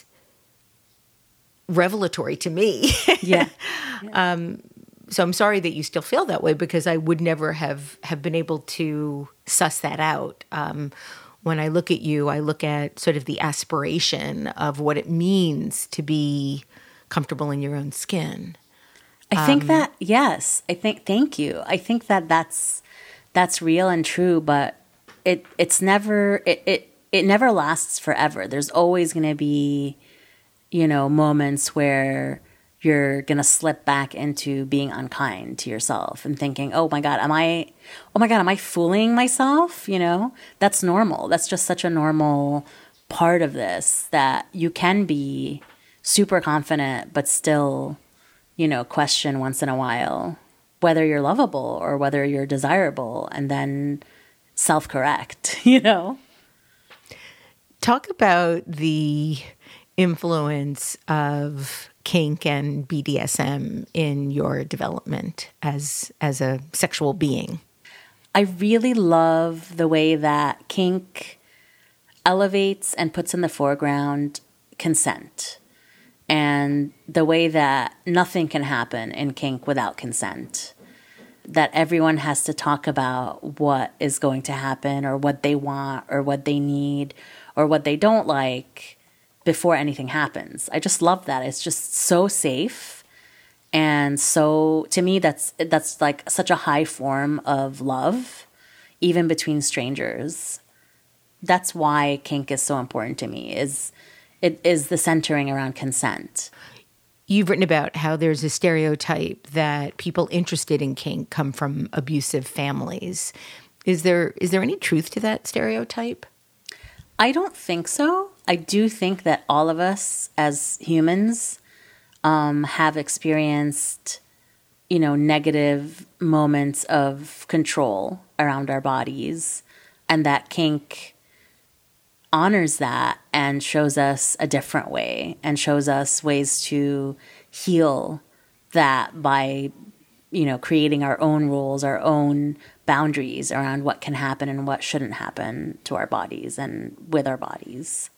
revelatory to me. Yeah. So I'm sorry that you still feel that way because I would never have been able to suss that out. When I look at you, I look at sort of the aspiration of what it means to be comfortable in your own skin. I think that, yes, thank you. I think that that's real and true, but it never lasts forever. There's always going to be, you know, moments where you're going to slip back into being unkind to yourself and thinking, oh my God, am I fooling myself? You know, that's normal. That's just such a normal part of this, that you can be super confident, but still, you know, question once in a while whether you're lovable or whether you're desirable, and then self-correct, you know? Talk about the influence of kink and BDSM in your development as a sexual being. I really love the way that kink elevates and puts in the foreground consent, and the way that nothing can happen in kink without consent, that everyone has to talk about what is going to happen or what they want or what they need or what they don't like before anything happens. I just love that. It's just so safe. And so to me, that's like such a high form of love, even between strangers. That's why kink is so important to me, it is the centering around consent. You've written about how there's a stereotype that people interested in kink come from abusive families. Is there any truth to that stereotype? I don't think so. I do think that all of us as humans have experienced, negative moments of control around our bodies, and that kink honors that and shows us a different way and shows us ways to heal that by, creating our own rules, our own boundaries around what can happen and what shouldn't happen to our bodies and with our bodies.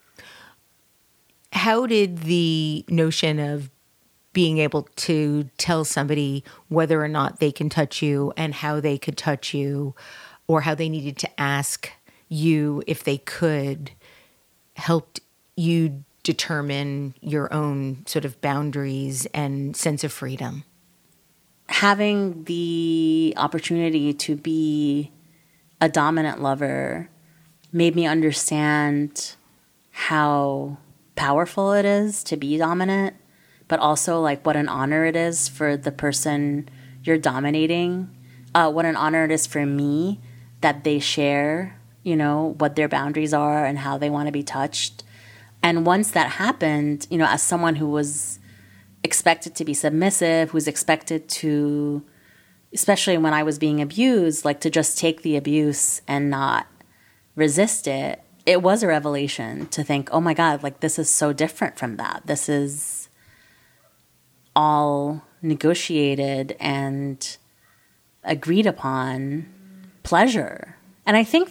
How did the notion of being able to tell somebody whether or not they can touch you and how they could touch you, or how they needed to ask you if they could, helped you determine your own sort of boundaries and sense of freedom? Having the opportunity to be a dominant lover made me understand how powerful it is to be dominant, but also like what an honor it is for the person you're dominating, what an honor it is for me that they share, what their boundaries are and how they want to be touched. And once that happened, as someone who was expected to be submissive, who's expected to, especially when I was being abused, like to just take the abuse and not resist it, it was a revelation to think, oh my God, like this is so different from that. This is all negotiated and agreed upon pleasure. And I think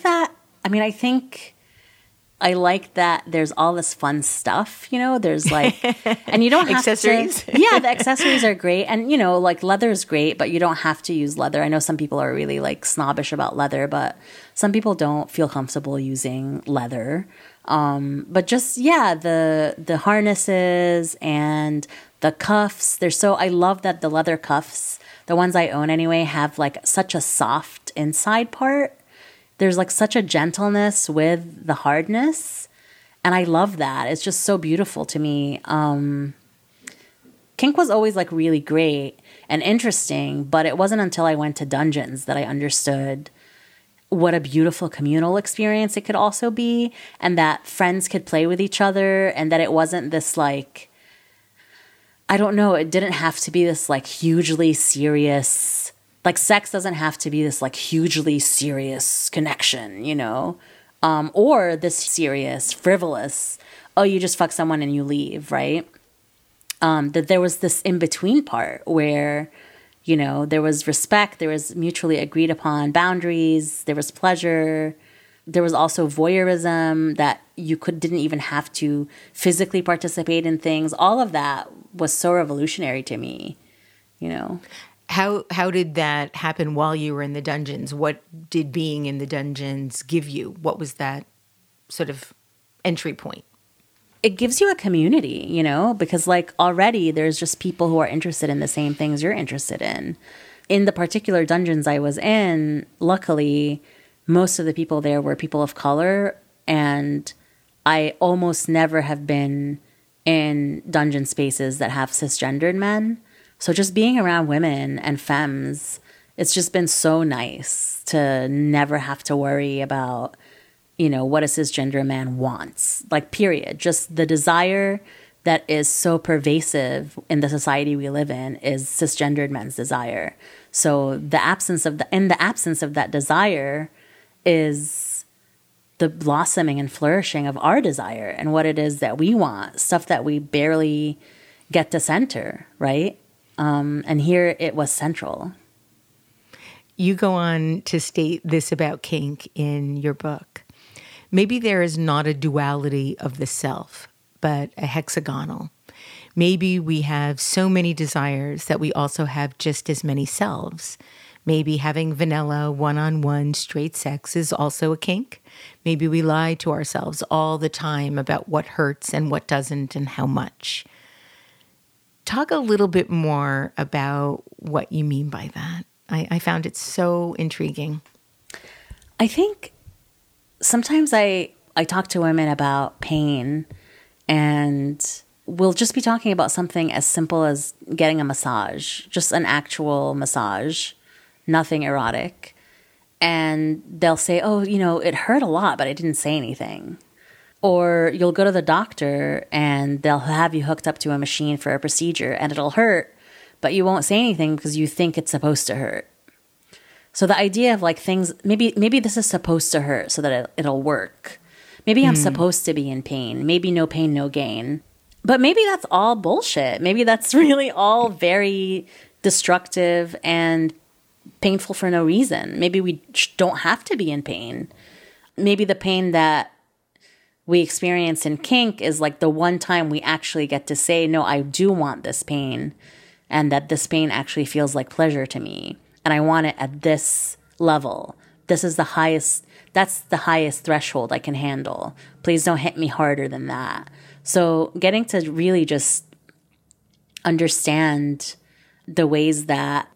I like that there's all this fun stuff, there's like, and you don't have accessories. Yeah, the accessories are great. And, like leather is great, but you don't have to use leather. I know some people are really like snobbish about leather, but some people don't feel comfortable using leather. But just, yeah, the harnesses and the cuffs, I love that the leather cuffs, the ones I own anyway, have like such a soft inside part. There's like such a gentleness with the hardness. And I love that. It's just so beautiful to me. Kink was always like really great and interesting, but it wasn't until I went to dungeons that I understood what a beautiful communal experience it could also be, and that friends could play with each other, and that it wasn't this like, I don't know, it didn't have to be this like hugely serious, like sex doesn't have to be this like hugely serious connection, or this serious, frivolous, oh, you just fuck someone and you leave, right? That there was this in-between part where, there was respect, there was mutually agreed upon boundaries, there was pleasure, there was also voyeurism, that you didn't even have to physically participate in things. All of that was so revolutionary to me, How did that happen while you were in the dungeons? What did being in the dungeons give you? What was that sort of entry point? It gives you a community, because like already there's just people who are interested in the same things you're interested in. In the particular dungeons I was in, luckily, most of the people there were people of color, and I almost never have been in dungeon spaces that have cisgendered men. So just being around women and femmes, it's just been so nice to never have to worry about, what a cisgender man wants. Like, period. Just the desire that is so pervasive in the society we live in is cisgendered men's desire. So in the absence of that desire is the blossoming and flourishing of our desire and what it is that we want, stuff that we barely get to center, right? And here it was central. You go on to state this about kink in your book. Maybe there is not a duality of the self, but a hexagonal. Maybe we have so many desires that we also have just as many selves. Maybe having vanilla, one-on-one straight sex is also a kink. Maybe we lie to ourselves all the time about what hurts and what doesn't and how much. Talk a little bit more about what you mean by that. I found it so intriguing. I think sometimes I talk to women about pain, and we'll just be talking about something as simple as getting a massage, just an actual massage, nothing erotic. And they'll say, oh, it hurt a lot, but I didn't say anything. Or you'll go to the doctor and they'll have you hooked up to a machine for a procedure and it'll hurt, but you won't say anything because you think it's supposed to hurt. So the idea of like things, maybe this is supposed to hurt so that it'll work. Maybe I'm supposed to be in pain. Maybe no pain, no gain. But maybe that's all bullshit. Maybe that's really all very destructive and painful for no reason. Maybe we don't have to be in pain. Maybe the pain that we experience in kink is like the one time we actually get to say, no, I do want this pain, and that this pain actually feels like pleasure to me. And I want it at this level. This is that's the highest threshold I can handle. Please don't hit me harder than that. So getting to really just understand the ways that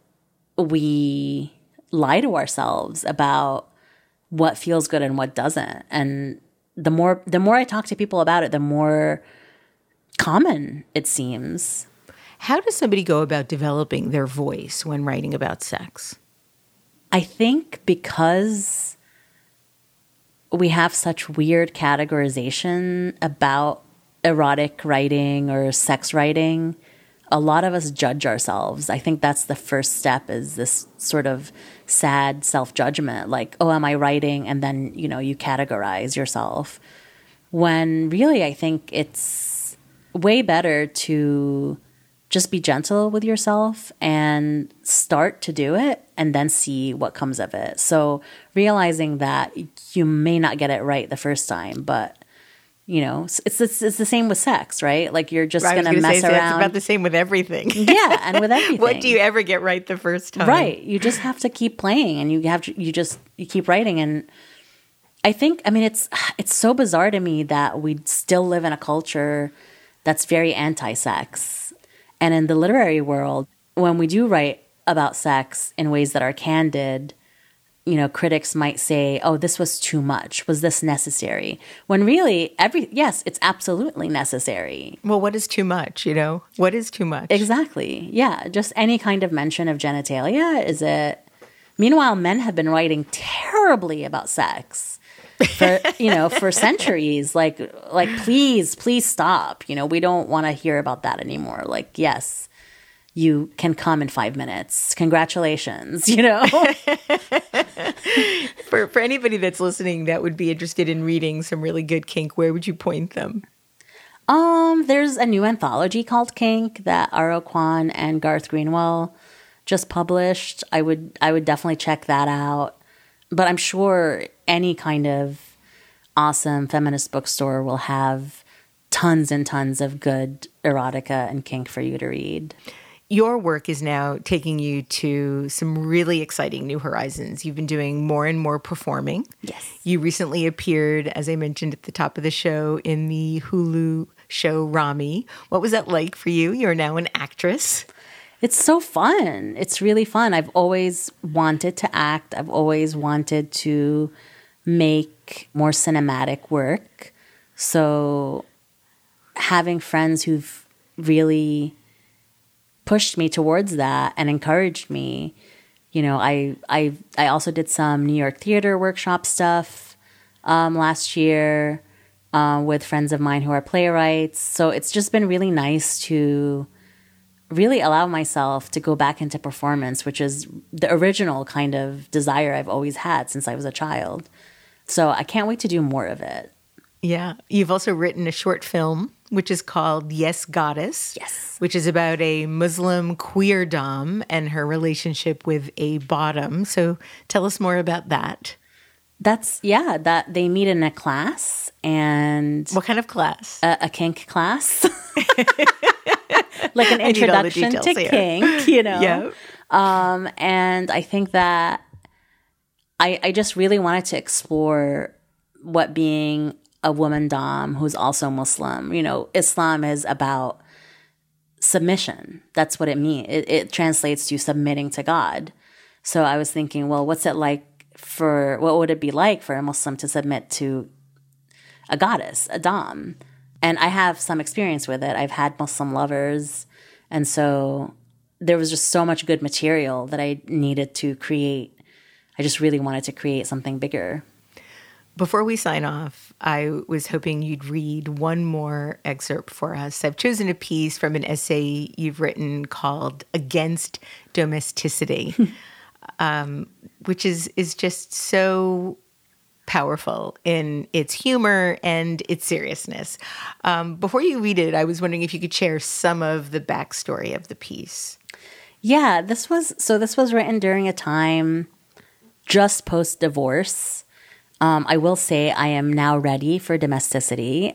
we lie to ourselves about what feels good and what doesn't. And the more I talk to people about it, the more common it seems. How does somebody go about developing their voice when writing about sex? I think because we have such weird categorization about erotic writing or sex writing, a lot of us judge ourselves. I think that's the first step, is this sort of sad self-judgment, like, oh, am I writing? And then, you categorize yourself. When really, I think it's way better to just be gentle with yourself and start to do it and then see what comes of it. So realizing that you may not get it right the first time, but it's the same with sex, right? Like you're just going to mess around. It's about the same with everything. Yeah, and with everything. What do you ever get right the first time? Right. You just have to keep playing, and you keep writing. And I think, it's so bizarre to me that we still live in a culture that's very anti-sex. And in the literary world, when we do write about sex in ways that are candid, critics might say, oh, this was too much. Was this necessary? When really, yes, it's absolutely necessary. Well, what is too much, What is too much? Exactly. Yeah. Just any kind of mention of genitalia. Is it? Meanwhile, men have been writing terribly about sex for centuries. Like, please stop. We don't want to hear about that anymore. Like, yes, you can come in 5 minutes. Congratulations, For anybody that's listening that would be interested in reading some really good kink, where would you point them? There's a new anthology called Kink that Aro Kwan and Garth Greenwell just published. I would definitely check that out. But I'm sure any kind of awesome feminist bookstore will have tons and tons of good erotica and kink for you to read. Your work is now taking you to some really exciting new horizons. You've been doing more and more performing. Yes. You recently appeared, as I mentioned at the top of the show, in the Hulu show Rami. What was that like for you? You're now an actress. It's so fun. It's really fun. I've always wanted to act. I've always wanted to make more cinematic work. So having friends who've really pushed me towards that and encouraged me. I also did some New York theater workshop stuff last year, with friends of mine who are playwrights. So it's just been really nice to really allow myself to go back into performance, which is the original kind of desire I've always had since I was a child. So I can't wait to do more of it. Yeah. You've also written a short film, which is called Yes, Goddess. Yes. Which is about a Muslim queer dom and her relationship with a bottom. So tell us more about that. That they meet in a class. And what kind of class? A kink class. Like an introduction to kink, you know? Yeah. And I think that I just really wanted to explore what being a woman dom who's also Muslim. You know, Islam is about submission. That's what it means. It translates to submitting to God. So I was thinking, well, what would it be like for a Muslim to submit to a goddess, a dom? And I have some experience with it. I've had Muslim lovers. And so there was just so much good material that I needed to create. I just really wanted to create something bigger. Before we sign off, I was hoping you'd read one more excerpt for us. I've chosen a piece from an essay you've written called Against Domesticity, which is just so powerful in its humor and its seriousness. Before you read it, I was wondering if you could share some of the backstory of the piece. Yeah, this was written during a time just post-divorce. I will say I am now ready for domesticity.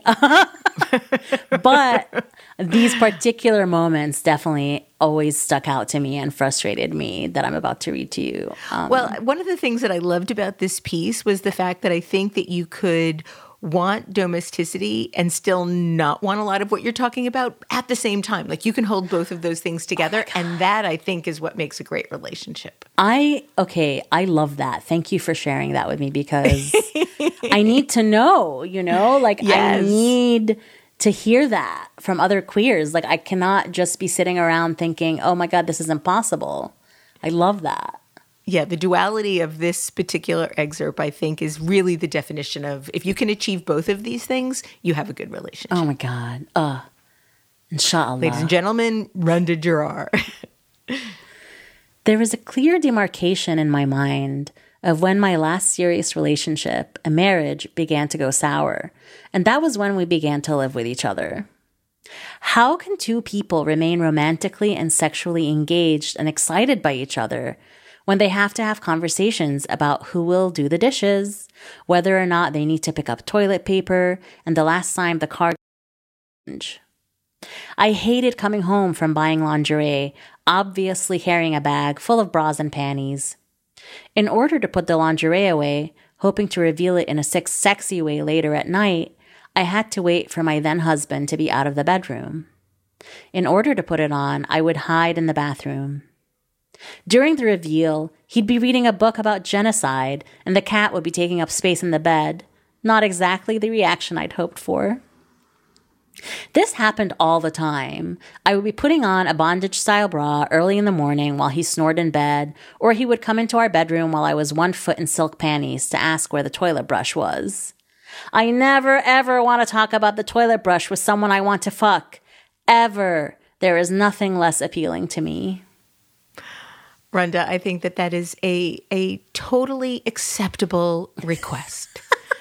But these particular moments definitely always stuck out to me and frustrated me that I'm about to read to you. Well, one of the things that I loved about this piece was the fact that I think that you could want domesticity and still not want a lot of what you're talking about at the same time. Like you can hold both of those things together. And that, I think, is what makes a great relationship. I love that. Thank you for sharing that with me because I need to know, like yes. I need to hear that from other queers. Like I cannot just be sitting around thinking, oh my God, this is impossible. I love that. Yeah, the duality of this particular excerpt, I think, is really the definition of if you can achieve both of these things, you have a good relationship. Oh, my God. Inshallah. Ladies and gentlemen, Rhonda Gerard. There was a clear demarcation in my mind of when my last serious relationship, a marriage, began to go sour. And that was when we began to live with each other. How can two people remain romantically and sexually engaged and excited by each other when they have to have conversations about who will do the dishes, whether or not they need to pick up toilet paper, and the last time the car changed? I hated coming home from buying lingerie, obviously carrying a bag full of bras and panties. In order to put the lingerie away, hoping to reveal it in a sexy way later at night, I had to wait for my then husband to be out of the bedroom. In order to put it on, I would hide in the bathroom. During the reveal, he'd be reading a book about genocide, and the cat would be taking up space in the bed. Not exactly the reaction I'd hoped for. This happened all the time. I would be putting on a bondage-style bra early in the morning while he snored in bed, or he would come into our bedroom while I was 1 foot in silk panties to ask where the toilet brush was. I never, ever want to talk about the toilet brush with someone I want to fuck. Ever. There is nothing less appealing to me. Rhonda, I think that is a totally acceptable request.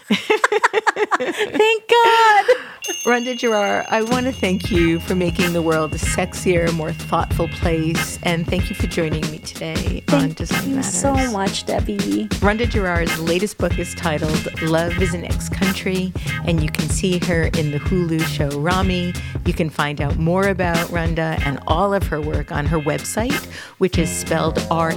Thank God. Rhonda Gerard, I want to thank you for making the world a sexier, more thoughtful place. And thank you for joining me today on Design Matters. Thank you so much, Debbie. Rhonda Gerard's latest book is titled Love is an Ex-Country, and you can see her in the Hulu show Rami. You can find out more about Rhonda and all of her work on her website, which is spelled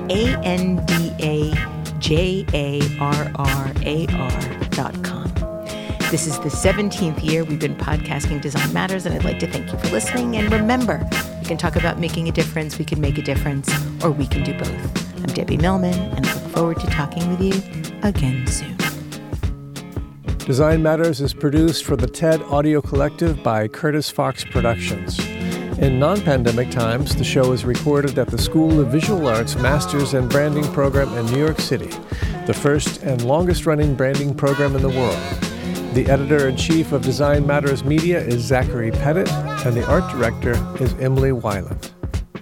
RandaJarrar.com. This is the 17th year we've been podcasting Design Matters, and I'd like to thank you for listening. And remember, we can talk about making a difference, we can make a difference, or we can do both. I'm Debbie Millman, and I look forward to talking with you again soon. Design Matters is produced for the TED Audio Collective by Curtis Fox Productions. In non-pandemic times, the show is recorded at the School of Visual Arts Masters and Branding Program in New York City, the first and longest-running branding program in the world. The editor-in-chief of Design Matters Media is Zachary Pettit, and the art director is Emily Weiland.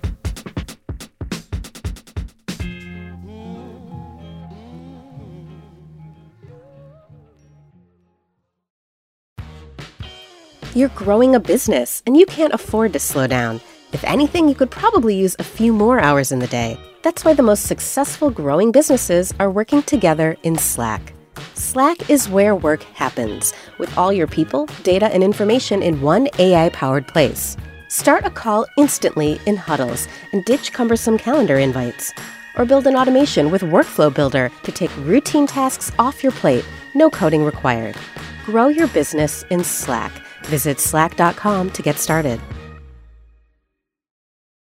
You're growing a business, and you can't afford to slow down. If anything, you could probably use a few more hours in the day. That's why the most successful growing businesses are working together in Slack. Slack is where work happens, with all your people, data, and information in one AI-powered place. Start a call instantly in huddles and ditch cumbersome calendar invites. Or build an automation with Workflow Builder to take routine tasks off your plate, no coding required. Grow your business in Slack. Visit slack.com to get started.